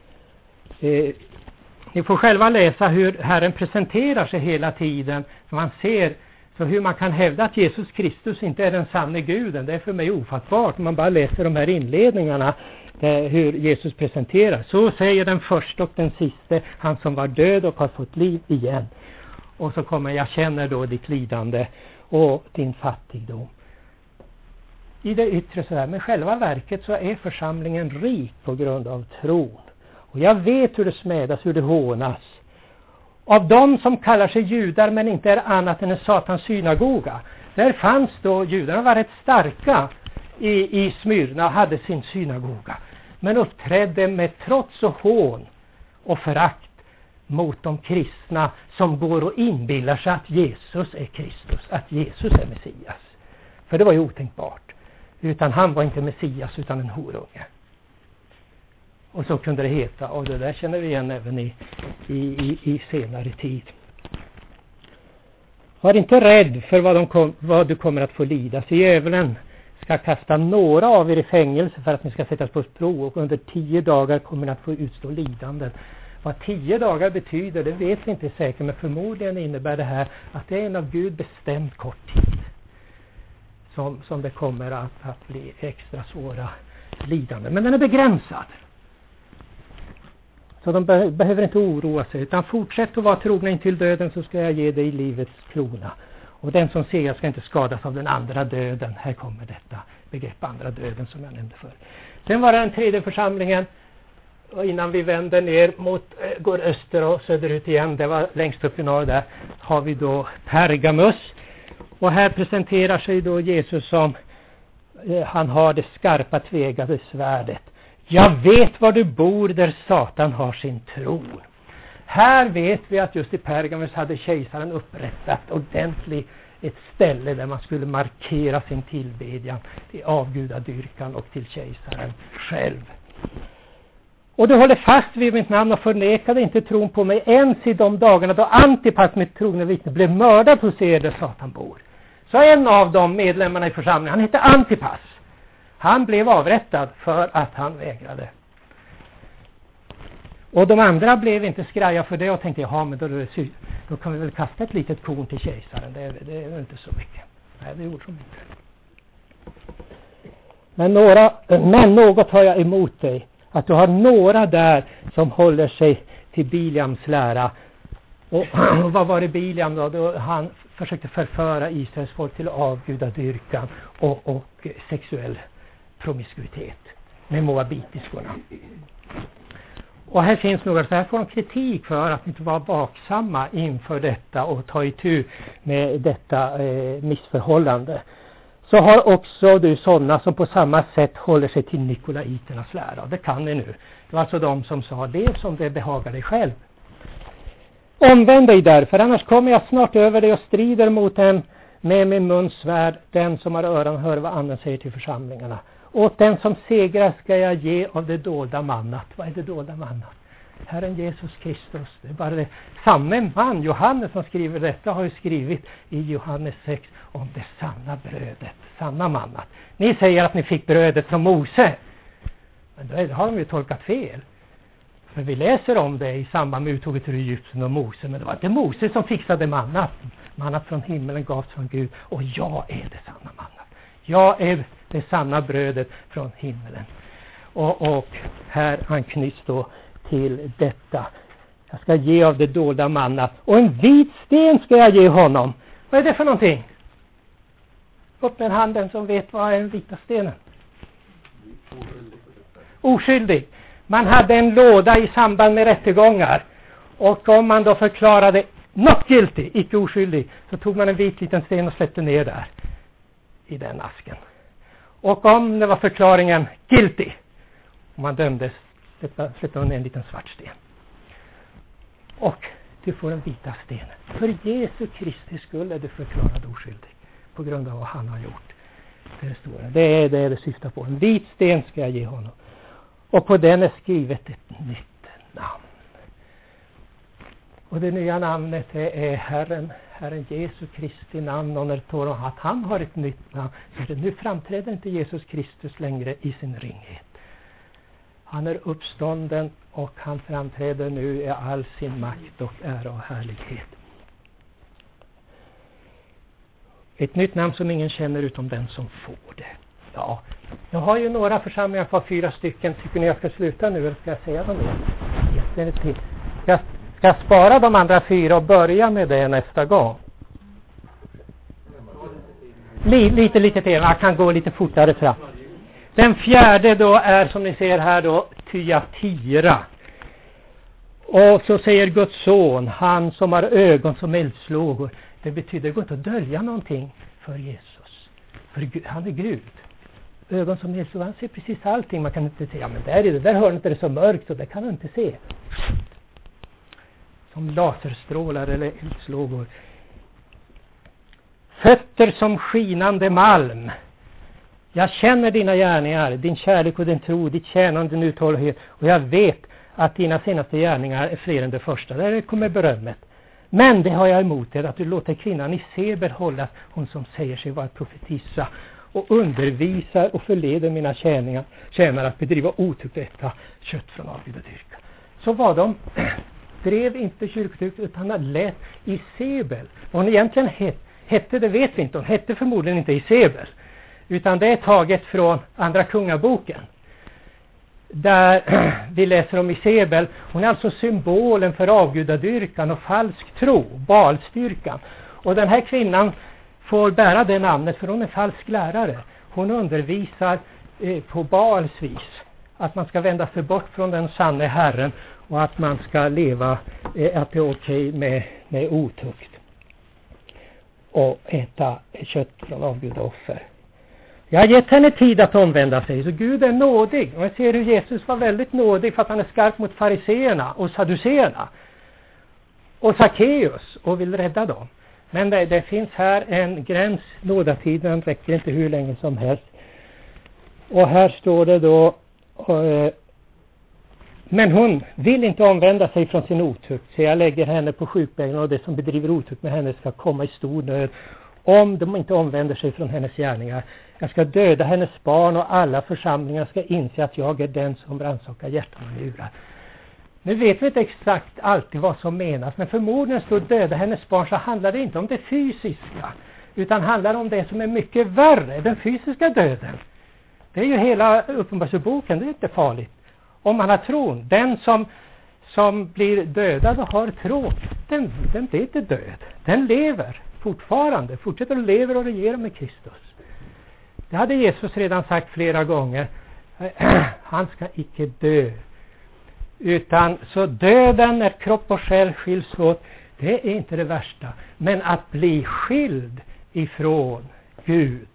Ni får själva läsa hur Herren presenterar sig hela tiden. Man ser så hur man kan hävda att Jesus Kristus inte är den sanne guden. Det är för mig ofattbart. Man bara läser de här inledningarna hur Jesus presenterar. Så säger den första och den sista, han som var död och har fått liv igen. Och så kommer jag känner då ditt lidande och din fattigdom. I det yttre sådär. Men själva verket så är församlingen rik på grund av tron. Och jag vet hur det smädas, hur det hånas. Av de som kallar sig judar men inte är annat än en satans synagoga. Där fanns då, judarna var rätt starka i Smyrna och hade sin synagoga. Men uppträdde med trots och hån och förakt mot de kristna som går och inbillar sig att Jesus är Kristus, att Jesus är Messias. För det var ju otänkbart. Utan han var inte Messias utan en horunge. Och så kunde det heta, och det där känner vi igen även i senare tid. Var inte rädd för vad du kommer att få lida. Så djävulen ska kasta några av er i fängelse för att ni ska sättas på prov, och under 10 dagar kommer ni att få utstå lidanden. Vad 10 dagar betyder, det vet vi inte säkert, men förmodligen innebär det här att det är en av Gud bestämd kort tid som det kommer att bli extra svåra lidanden. Men den är begränsad. Så de behöver inte oroa sig, utan fortsätt att vara trogna in till döden, så ska jag ge dig livets krona. Och den som ser ska inte skadas av den andra döden. Här kommer detta begrepp andra döden som jag nämnde för. Sen var det den tredje församlingen. Och innan vi vänder ner mot, går öster och söderut igen, det var längst upp i norr där, har vi då Pergamus. Och här presenterar sig då Jesus som, han har det skarpa tvegade svärdet. Jag vet var du bor där Satan har sin tron. Här vet vi att just i Pergamus hade kejsaren upprättat ordentligt ett ställe där man skulle markera sin tillbedjan till avgudadyrkan och till kejsaren själv. Och du håller fast vid mitt namn och förnekade inte tron på mig ens i de dagarna då Antipas, mitt trogne vittne, blev mördad hos er där Satan bor. Så en av de medlemmarna i församlingen, han hette Antipas. Han blev avrättad för att han vägrade. Och de andra blev inte skraja för det och tänkte, jaha, men då kan vi väl kasta ett litet korn till kejsaren. Det är inte så mycket. Nej, det gjorde de inte. Men något har jag emot dig. Att du har några där som håller sig till Biliams lära. Och vad var det Biliam då? Han försökte förföra Israels folk till avgudadyrkan och sexuell promiskuitet med moabitiskorna. Och här finns några, så här får de kritik för att inte vara vaksamma inför detta och ta itu med detta missförhållande. Så har också du sådana som på samma sätt håller sig till nikolaiternas lära. Det kan ni nu. Det var alltså de som sa det som det behagar dig själv. Omvänd dig därför, annars kommer jag snart över dig och strider mot den med min muns svärd. Den som har öron hör vad anden säger till församlingarna. Åt den som segrar ska jag ge av det dolda mannat. Vad är det dolda mannat? Herren Jesus Kristus. Det är bara det. Samme man, Johannes, som skriver detta, har ju skrivit i Johannes 6 om det sanna brödet. Sanna mannat. Ni säger att ni fick brödet från Mose. Men då har de ju tolkat fel. För vi läser om det i samband med uttåget ur Egypten och Mose. Men det var inte Mose som fixade mannat. Mannat från himmelen gavs från Gud. Och jag är det sanna mannat. Jag är det sanna brödet från himmelen. Och här anknyts då till detta. Jag ska ge av det dolda manna. Och en vit sten ska jag ge honom. Vad är det för någonting? Upp med handen som vet vad är den vita stenen. Oskyldig. Man hade en låda i samband med rättegångar. Och om man då förklarade not guilty, icke oskyldig, så tog man en vit liten sten och släppte ner där i den asken. Och om det var förklaringen guilty, och man dömdes, släppte man ner en liten svart sten. Och du får den vita stenen. För Jesu Kristi skull är du förklarad oskyldig på grund av vad han har gjort. Det är det stora. Det är det syftar på. En vit sten ska jag ge honom. Och på den är skrivet ett nytt namn. Och det nya namnet är Herren Jesu Kristi namn. Och när det står om att han har ett nytt namn, så är det nu framträder inte Jesus Kristus längre i sin ringhet. Han är uppstånden och han framträder nu i all sin makt och ära och härlighet. Ett nytt namn som ingen känner utom den som får det. Ja, jag har ju några församlingar kvar, 4 stycken. Tycker ni jag ska sluta nu eller ska jag säga dem igen? Ska jag spara de andra 4 och börja med det nästa gång? Lite till. Jag kan gå lite fortare fram. Den 4:e då är, som ni ser här då, Thyatira. Och så säger Guds son, han som har ögon som eldslågor. Det betyder att det går inte att dölja någonting för Jesus. För han är Gud. Ögon som eldslågor, han ser precis allting. Man kan inte se, ja men där hörnet är det så mörkt och det kan man inte se. Som laserstrålar eller eldslågor. Fötter som skinande malm. Jag känner dina gärningar, din kärlek och din tro, ditt tjänande, din uthållighet. Och jag vet att dina senaste gärningar är fler än det första. Där kommer berömmet. Men det har jag emot det, att du låter kvinnan i Seber hållas, hon som säger sig vara profetissa, och undervisar och förleder mina tjänare att bedriva otukt och äta kött från avgudadyrkan. Så var de, drev inte kyrkotukt utan han lät i Seber. Vad hon egentligen hette, det vet vi inte. Hon hette förmodligen inte i Seber. Utan det är taget från andra kungaboken. där vi läser om Isabel. Hon är alltså symbolen för avgudadyrkan och falsk tro, Baalstyrkan. Och den här kvinnan får bära det namnet för hon är falsk lärare. Hon undervisar på Baals vis. Att man ska vända sig bort från den sanne Herren och att man ska leva, att det är okej med otukt. Och äta kött från avgudaoffer. Jag har gett henne tid att omvända sig, så Gud är nådig. Och jag ser hur Jesus var väldigt nådig för att han är skarp mot fariseerna och saduceerna. Och Zacchaeus och vill rädda dem. Men det finns här en gräns, nådatiden räcker inte hur länge som helst. Och här står det då, men hon vill inte omvända sig från sin otukt. Så jag lägger henne på sjukbänken och det som bedriver otukt med henne ska komma i stor nöd. Om de inte omvänder sig från hennes gärningar. Jag ska döda hennes barn och alla församlingar ska inse att jag är den som rannsakar hjärtan och njurar. Nu vet vi inte exakt alltid vad som menas. Men förmodligen står döda hennes barn så handlar det inte om det fysiska. Utan handlar om det som är mycket värre. Den fysiska döden. Det är ju hela Uppenbarelseboken. Det är inte farligt. Om man har tron. Den som blir dödad och har tron. Den blir inte död. Den lever fortfarande. Fortsätter att leva och regera med Kristus. Det hade Jesus redan sagt flera gånger. Han ska icke dö. Utan så döden när kropp och själ skiljs åt. Det är inte det värsta. Men att bli skild ifrån Gud.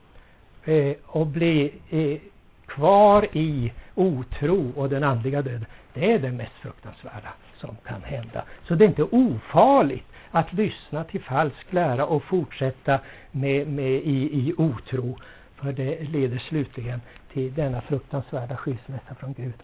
Och bli kvar i otro och den andliga döden. Det är det mest fruktansvärda som kan hända. Så det är inte ofarligt att lyssna till falsk lära och fortsätta i otro. För det leder slutligen till denna fruktansvärda skilsmässa från Gud.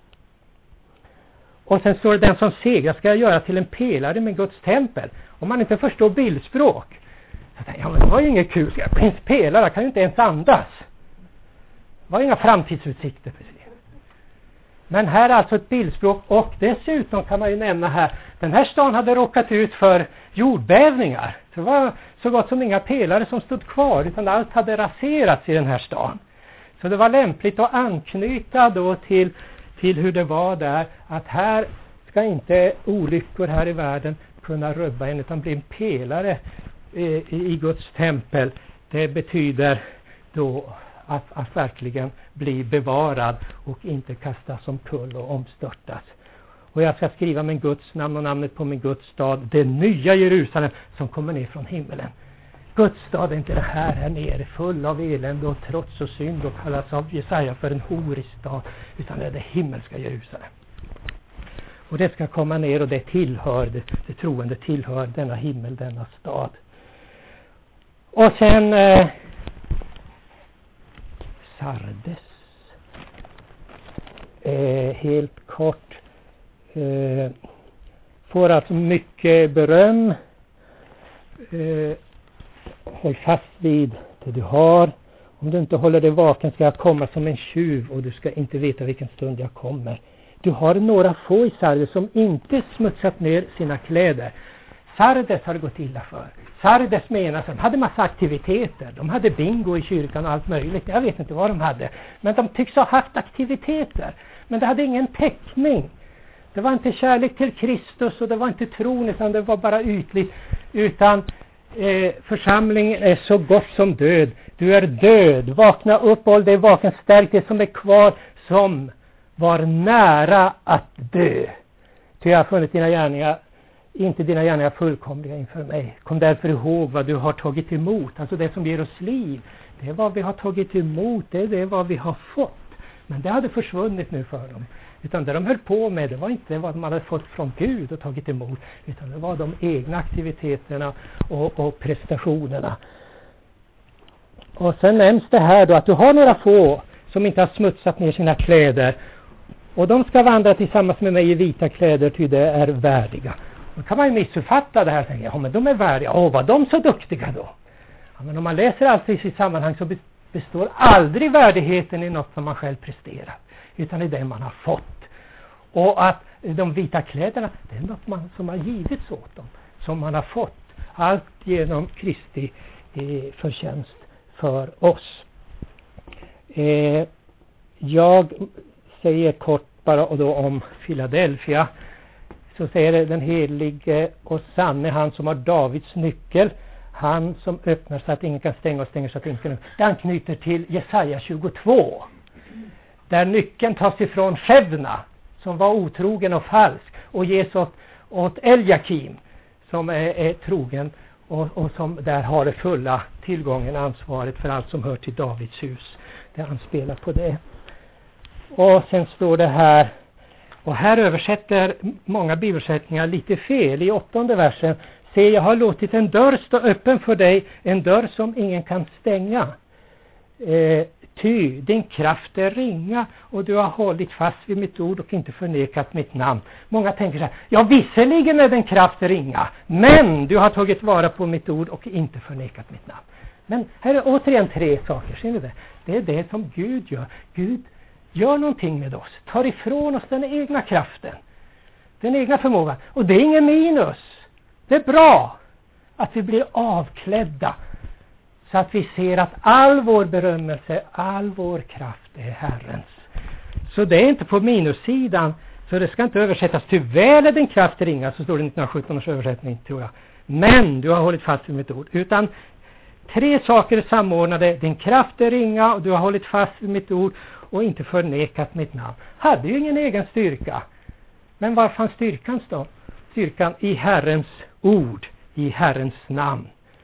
Och sen står det, den som segrar ska göra till en pelare med Guds tempel. Om man inte förstår bildspråk. Så tänker jag, men det var ju inget kul. En pelare kan ju inte ens andas. Det var inga framtidsutsikter precis. Men här är alltså ett bildspråk. Och dessutom kan man ju nämna här. Den här stan hade råkat ut för jordbävningar. Så det var så gott som inga pelare som stod kvar. Utan allt hade raserats i den här stan. Så det var lämpligt att anknyta då till hur det var där. Att här ska inte olyckor här i världen kunna rubba en. Utan bli en pelare i Guds tempel. Det betyder då att verkligen bli bevarad och inte kastas omkull och omstörtas. Och jag ska skriva med Guds namn och namnet på min Guds stad, det nya Jerusalem som kommer ner från himmelen. Guds stad är inte det här nere full av elände och trots och synd och kallas av Jesaja för en horisk stad, utan det är det himmelska Jerusalem. Och det ska komma ner och det tillhör, det troende tillhör denna himmel, denna stad. Och sen Sardes, helt kort, får alltså mycket beröm. Håll fast vid det du har. Om du inte håller dig vaken ska jag komma som en tjuv och du ska inte veta vilken stund jag kommer. Du har några få i Sardes som inte smutsat ner sina kläder. Sardes har det gått illa för. Sardes menas, de hade massa aktiviteter. De hade bingo i kyrkan och allt möjligt. Jag vet inte vad de hade. Men de tycks ha haft aktiviteter. Men det hade ingen täckning. Det var inte kärlek till Kristus och det var inte tron, utan det var bara ytligt. Utan församlingen är så gott som död. Du är död. Vakna upp, håll dig vaken, stärk det som är kvar, som var nära att dö. Ty jag har funnit dina gärningar, inte dina gärningar fullkomliga inför mig. Kom därför ihåg vad du har tagit emot. Alltså det som ger oss liv. Det är vad vi har tagit emot. Det är vad vi har fått. Men det hade försvunnit nu för dem. Utan det de höll på med, det var inte vad de hade fått från Gud och tagit emot. Utan det var de egna aktiviteterna och prestationerna. Och sen nämns det här då att du har några få som inte har smutsat ner sina kläder. Och de ska vandra tillsammans med mig i vita kläder, ty det är värdiga. Då kan man ju missuppfatta det här och tänka, ja men de är värdiga. Var de så duktiga då? Ja, men om man läser allt i sitt sammanhang så består aldrig värdigheten i något som man själv presterat. Utan i det man har fått. Och att de vita kläderna, det är något som har givits åt dem. Som man har fått. Allt genom Kristi förtjänst för oss. Jag säger kort bara och då om Philadelphia. Så säger det: den helige och sanne, han som har Davids nyckel, han som öppnar så att ingen kan stänga och stänger så att ingen kan. Det anknyter till Jesaja 22. Där nyckeln tas ifrån Shebna, som var otrogen och falsk, och ges åt Eljakim, som är trogen och som där har det fulla tillgången, ansvaret för allt som hör till Davids hus. Det anspelar på det. Och sen står det här, och här översätter många bibelsättningar lite fel. I 8:e versen: se, jag har låtit en dörr stå öppen för dig, en dörr som ingen kan stänga. Ty din kraft är ringa och du har hållit fast vid mitt ord och inte förnekat mitt namn. Många tänker så här: ja, visserligen är din kraft ringa, men du har tagit vara på mitt ord och inte förnekat mitt namn. Men här är återigen 3 saker. Ser ni det? Det är det som Gud gör. Gud gör någonting med oss. Tar ifrån oss den egna kraften. Den egna förmågan. Och det är ingen minus. Det är bra att vi blir avklädda. Så att vi ser att all vår berömmelse, all vår kraft är Herrens. Så det är inte på minussidan. Så det ska inte översättas till väl är din kraft ringa. Så står det i 1917 års översättning, tror jag. Men du har hållit fast vid mitt ord. Utan 3 saker är samordnade. Din kraft är ringa och du har hållit fast vid mitt ord och inte förnekat mitt namn. Hade ju ingen egen styrka. Men var fanns styrkan då? Styrkan i Herrens ord, i Herrens namn.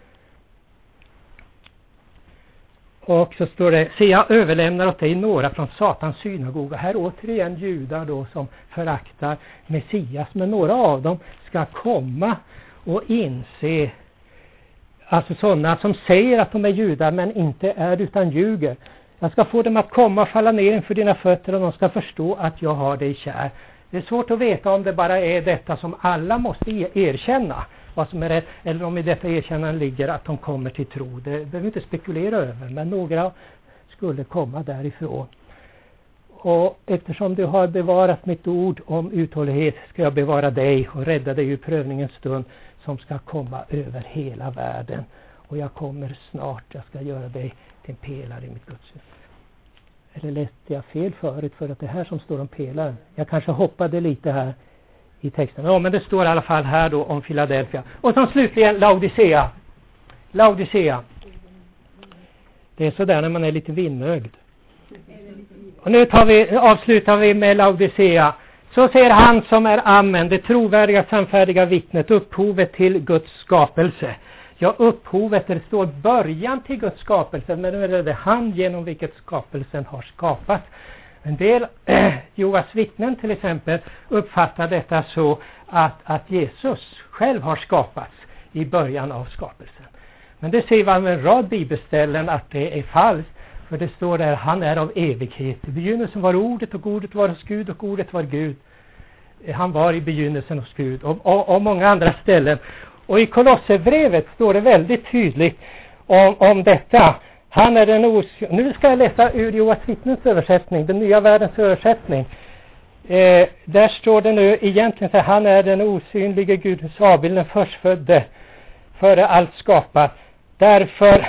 Och så står det: se, jag överlämnar åt dig några från Satans synagoga. Här återigen judar då som föraktar Messias. Men några av dem ska komma och inse, alltså sådana som säger att de är judar men inte är utan ljuger. Jag ska få dem att komma och falla ner inför dina fötter och de ska förstå att jag har dig kär. Det är svårt att veta om det bara är detta som alla måste erkänna, vad som är rätt, eller om i detta erkännande ligger att de kommer till tro. Det behöver vi inte spekulera över, men några skulle komma därifrån. Och eftersom du har bevarat mitt ord om uthållighet ska jag bevara dig och rädda dig ur prövningens stund som ska komma över hela världen. Och jag kommer snart, jag ska göra dig till en pelare i mitt gudshus. Eller läste jag fel förut, för att det här som står om pelaren. Jag kanske hoppade lite här i texten. Ja, men det står i alla fall här då om Philadelphia. Och så slutligen Laodicea. Laodicea. Det är sådär när man är lite vindögd. Och nu avslutar vi med Laodicea. Så säger han som är Amen, det trovärdiga sannfärdiga vittnet, upphovet till Guds skapelse. Ja, upphovet, det står början till Guds skapelse, men nu är det han genom vilket skapelsen har skapats. En del Jehovas vittnen till exempel uppfattar detta så att Jesus själv har skapats i början av skapelsen. Men det ser man med en rad bibelställen att det är falskt. För det står där, han är av evighet. I begynnelsen var ordet och ordet var hos Gud och ordet var Gud. Han var i begynnelsen hos Gud och många andra ställen. Och i Kolosserbrevet står det väldigt tydligt om detta. Han är den nu ska jag läsa ur Jehovas vittnens översättning, den nya världens översättning. Där står det nu egentligen så här: han är den osynlige Gudens avbild, den förstfödde före allt skapat. Därför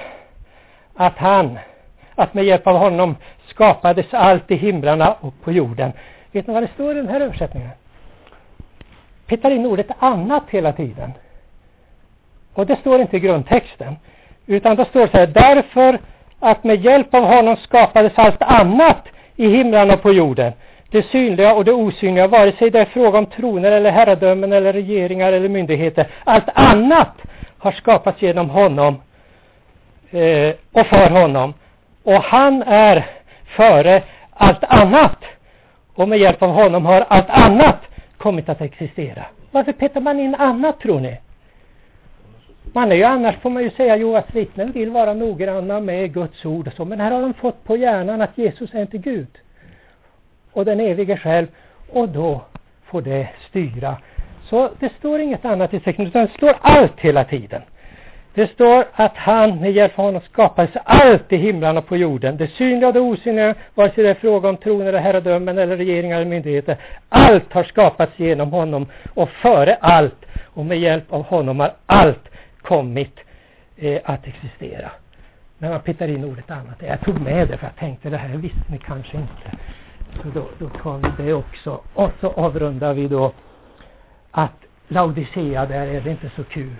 att med hjälp av honom skapades allt i himlarna och på jorden. Vet ni vad det står i den här översättningen? Petar in ordet annat hela tiden. Och det står inte i grundtexten. Utan det står så här: därför att med hjälp av honom skapades allt annat i himlarna och på jorden. Det synliga och det osynliga, vare sig det är fråga om troner eller herradömen eller regeringar eller myndigheter. Allt annat har skapats genom honom och för honom. Och han är före allt annat. Och med hjälp av honom har allt annat kommit att existera. Varför petar man in annat, tror ni? Man är ju, annars får man ju säga, Jehovas vittnen vill vara noggranna med Guds ord och så. Men här har de fått på hjärnan att Jesus är inte Gud. Och den evige själv. Och då får det styra. Så det står inget annat i texten, utan det står allt hela tiden. Det står att han med hjälp av honom skapades allt i himlarna och på jorden. Det synliga och det osynliga, vare sig det är fråga om troner och herradömen eller regeringar eller myndigheter. Allt har skapats genom honom och före allt. Och med hjälp av honom har allt kommit att existera. När man pittar in ordet annat. Jag tog med det för jag tänkte det här visste ni kanske inte. Så då tar vi det också. Och så avrundar vi då att Laodicea, där är det inte så kul.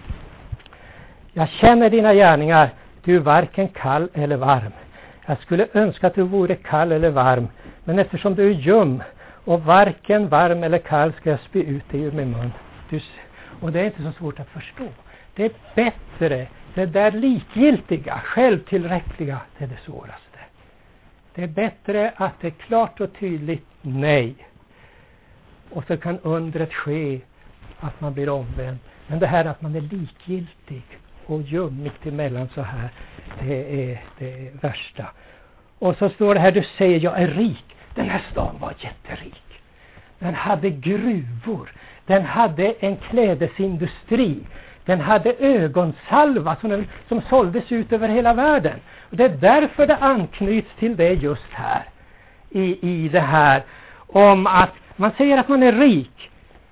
Jag känner dina gärningar. Du är varken kall eller varm. Jag skulle önska att du vore kall eller varm. Men eftersom du är ljum och varken varm eller kall ska jag spy ut dig ur min mun. Och det är inte så svårt att förstå. Det är bättre. Det där likgiltiga, självtillräckliga, det är det svåraste. Det är bättre att det är klart och tydligt nej. Och så kan undret ske att man blir omvänd. Men det här att man är likgiltig och ljumigt emellan så här, det är det värsta. Och så står det här, du säger jag är rik. Den här staden var jätterik. Den hade gruvor. Den hade en klädesindustri. Den hade ögonsalva som såldes ut över hela världen. Och det är därför det anknyts till det just här. I det här. Om att man säger att man är rik.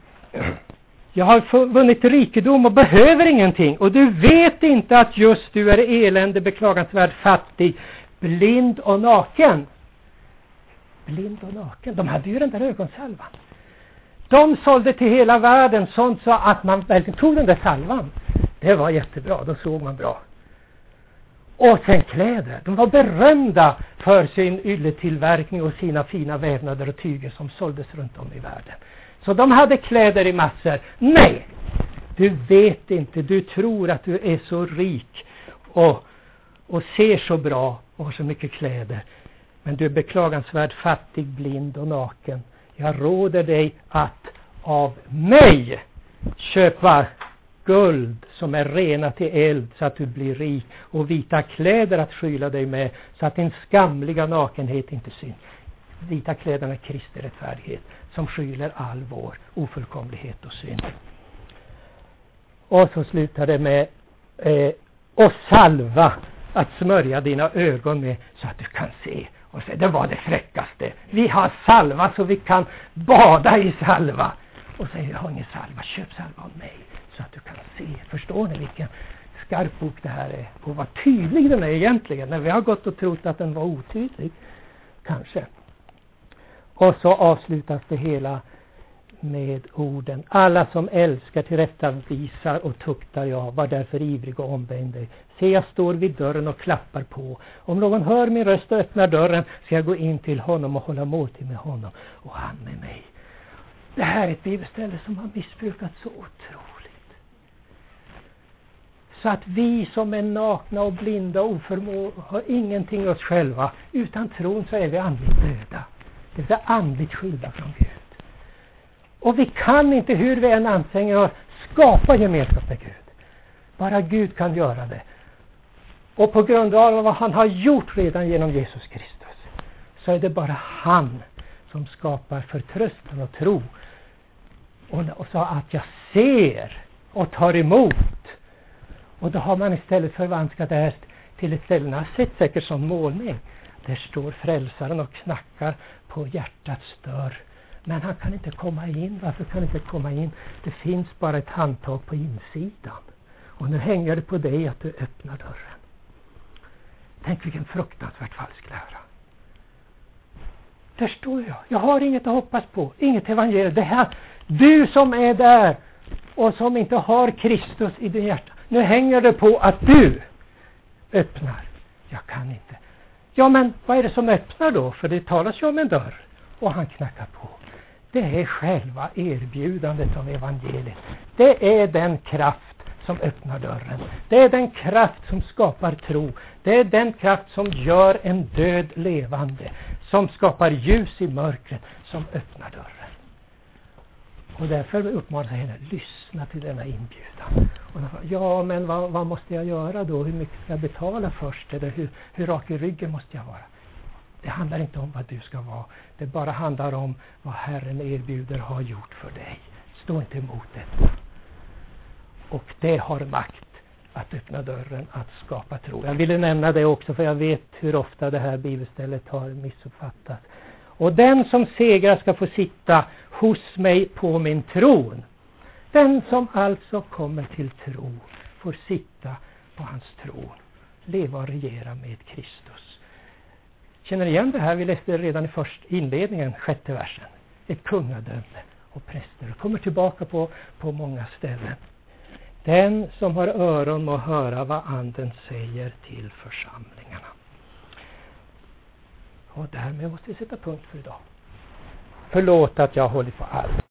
Jag har vunnit rikedom och behöver ingenting. Och du vet inte att just du är elände, beklagansvärd, fattig, blind och naken. Blind och naken. De hade ju den där ögonsalvan. De sålde till hela världen sånt så att man verkligen tog den där salvan. Det var jättebra, då såg man bra. Och sen kläder. De var berömda för sin ylletillverkning och sina fina vävnader och tyger som såldes runt om i världen. Så de hade kläder i massor. Nej, du vet inte. Du tror att du är så rik och ser så bra och har så mycket kläder. Men du är beklagansvärd fattig, blind och naken. Jag råder dig att av mig köpa guld som är renat i eld så att du blir rik och vita kläder att skyla dig med så att din skamliga nakenhet inte syns. Vita kläderna är Kristi rättfärdighet som skyler all vår ofullkomlighet och synd. Och så slutar det med och salva att smörja dina ögon med så att du kan se. Och så det var det fräckaste. Vi har salva så vi kan bada i salva. Och säger jag har ingen salva, köp salva av mig så att du kan se. Förstår ni vilken skarp bok det här är? Och vad tydlig den är egentligen. När vi har gått och trott att den var otydlig. Kanske. Och så avslutas det hela med orden. Alla som älskar tillrättavisar och tuktar jag, var därför ivrig och omvänd dig. Se, jag står vid dörren och klappar på. Om någon hör min röst och öppnar dörren ska jag gå in till honom och hålla måltid med honom och han med mig. Det här är ett bibelställe som har missbrukats så otroligt. Så att vi som är nakna och blinda och oförmå har ingenting oss själva. Utan tron så är vi andligt döda. Det är andligt skilda från Gud. Och vi kan inte, hur vi än anstränger oss, skapa gemenskap med Gud. Bara Gud kan göra det. Och på grund av vad han har gjort redan genom Jesus Kristus så är det bara han som skapar förtröstan och tro. Och så att jag ser och tar emot. Och då har man istället förvanskat det här till ett ställe. Ni har sett säkert som målning. Där står frälsaren och knackar på hjärtats dörr. Men han kan inte komma in. Varför kan han inte komma in? Det finns bara ett handtag på insidan. Och nu hänger det på dig att du öppnar dörren. Tänk vilken fruktansvärt falsk lära. Där står jag. Jag har inget att hoppas på. Inget evangelium. Det här, du som är där och som inte har Kristus i din hjärta. Nu hänger det på att du öppnar. Jag kan inte. Ja, men vad är det som öppnar då? För det talas ju om en dörr. Och han knackar på. Det är själva erbjudandet av evangeliet. Det är den kraft som öppnar dörren. Det är den kraft som skapar tro. Det är den kraft som gör en död levande. Som skapar ljus i mörkret. Som öppnar dörren. Och därför uppmanar jag henne, lyssna till denna inbjudan. Och ja, men vad måste jag göra då? Hur mycket ska jag betala först? Eller hur rak i ryggen måste jag vara? Det handlar inte om vad du ska vara. Det bara handlar om vad Herren erbjuder har gjort för dig. Stå inte emot detta. Och det har makt att öppna dörren, att skapa tro. Jag ville nämna det också för jag vet hur ofta det här bibelstället har missuppfattats. Och den som segrar ska få sitta hos mig på min tron. Den som alltså kommer till tro får sitta på hans tron. Leva och regera med Kristus. Känner igen det här? Vi läste redan i inledningen, 6:e versen. Ett kungadöme och präster. Det kommer tillbaka på många ställen. Den som har öron må höra vad anden säger till församlingarna. Och därmed måste vi sätta punkt för idag. Förlåt att jag håller på allt.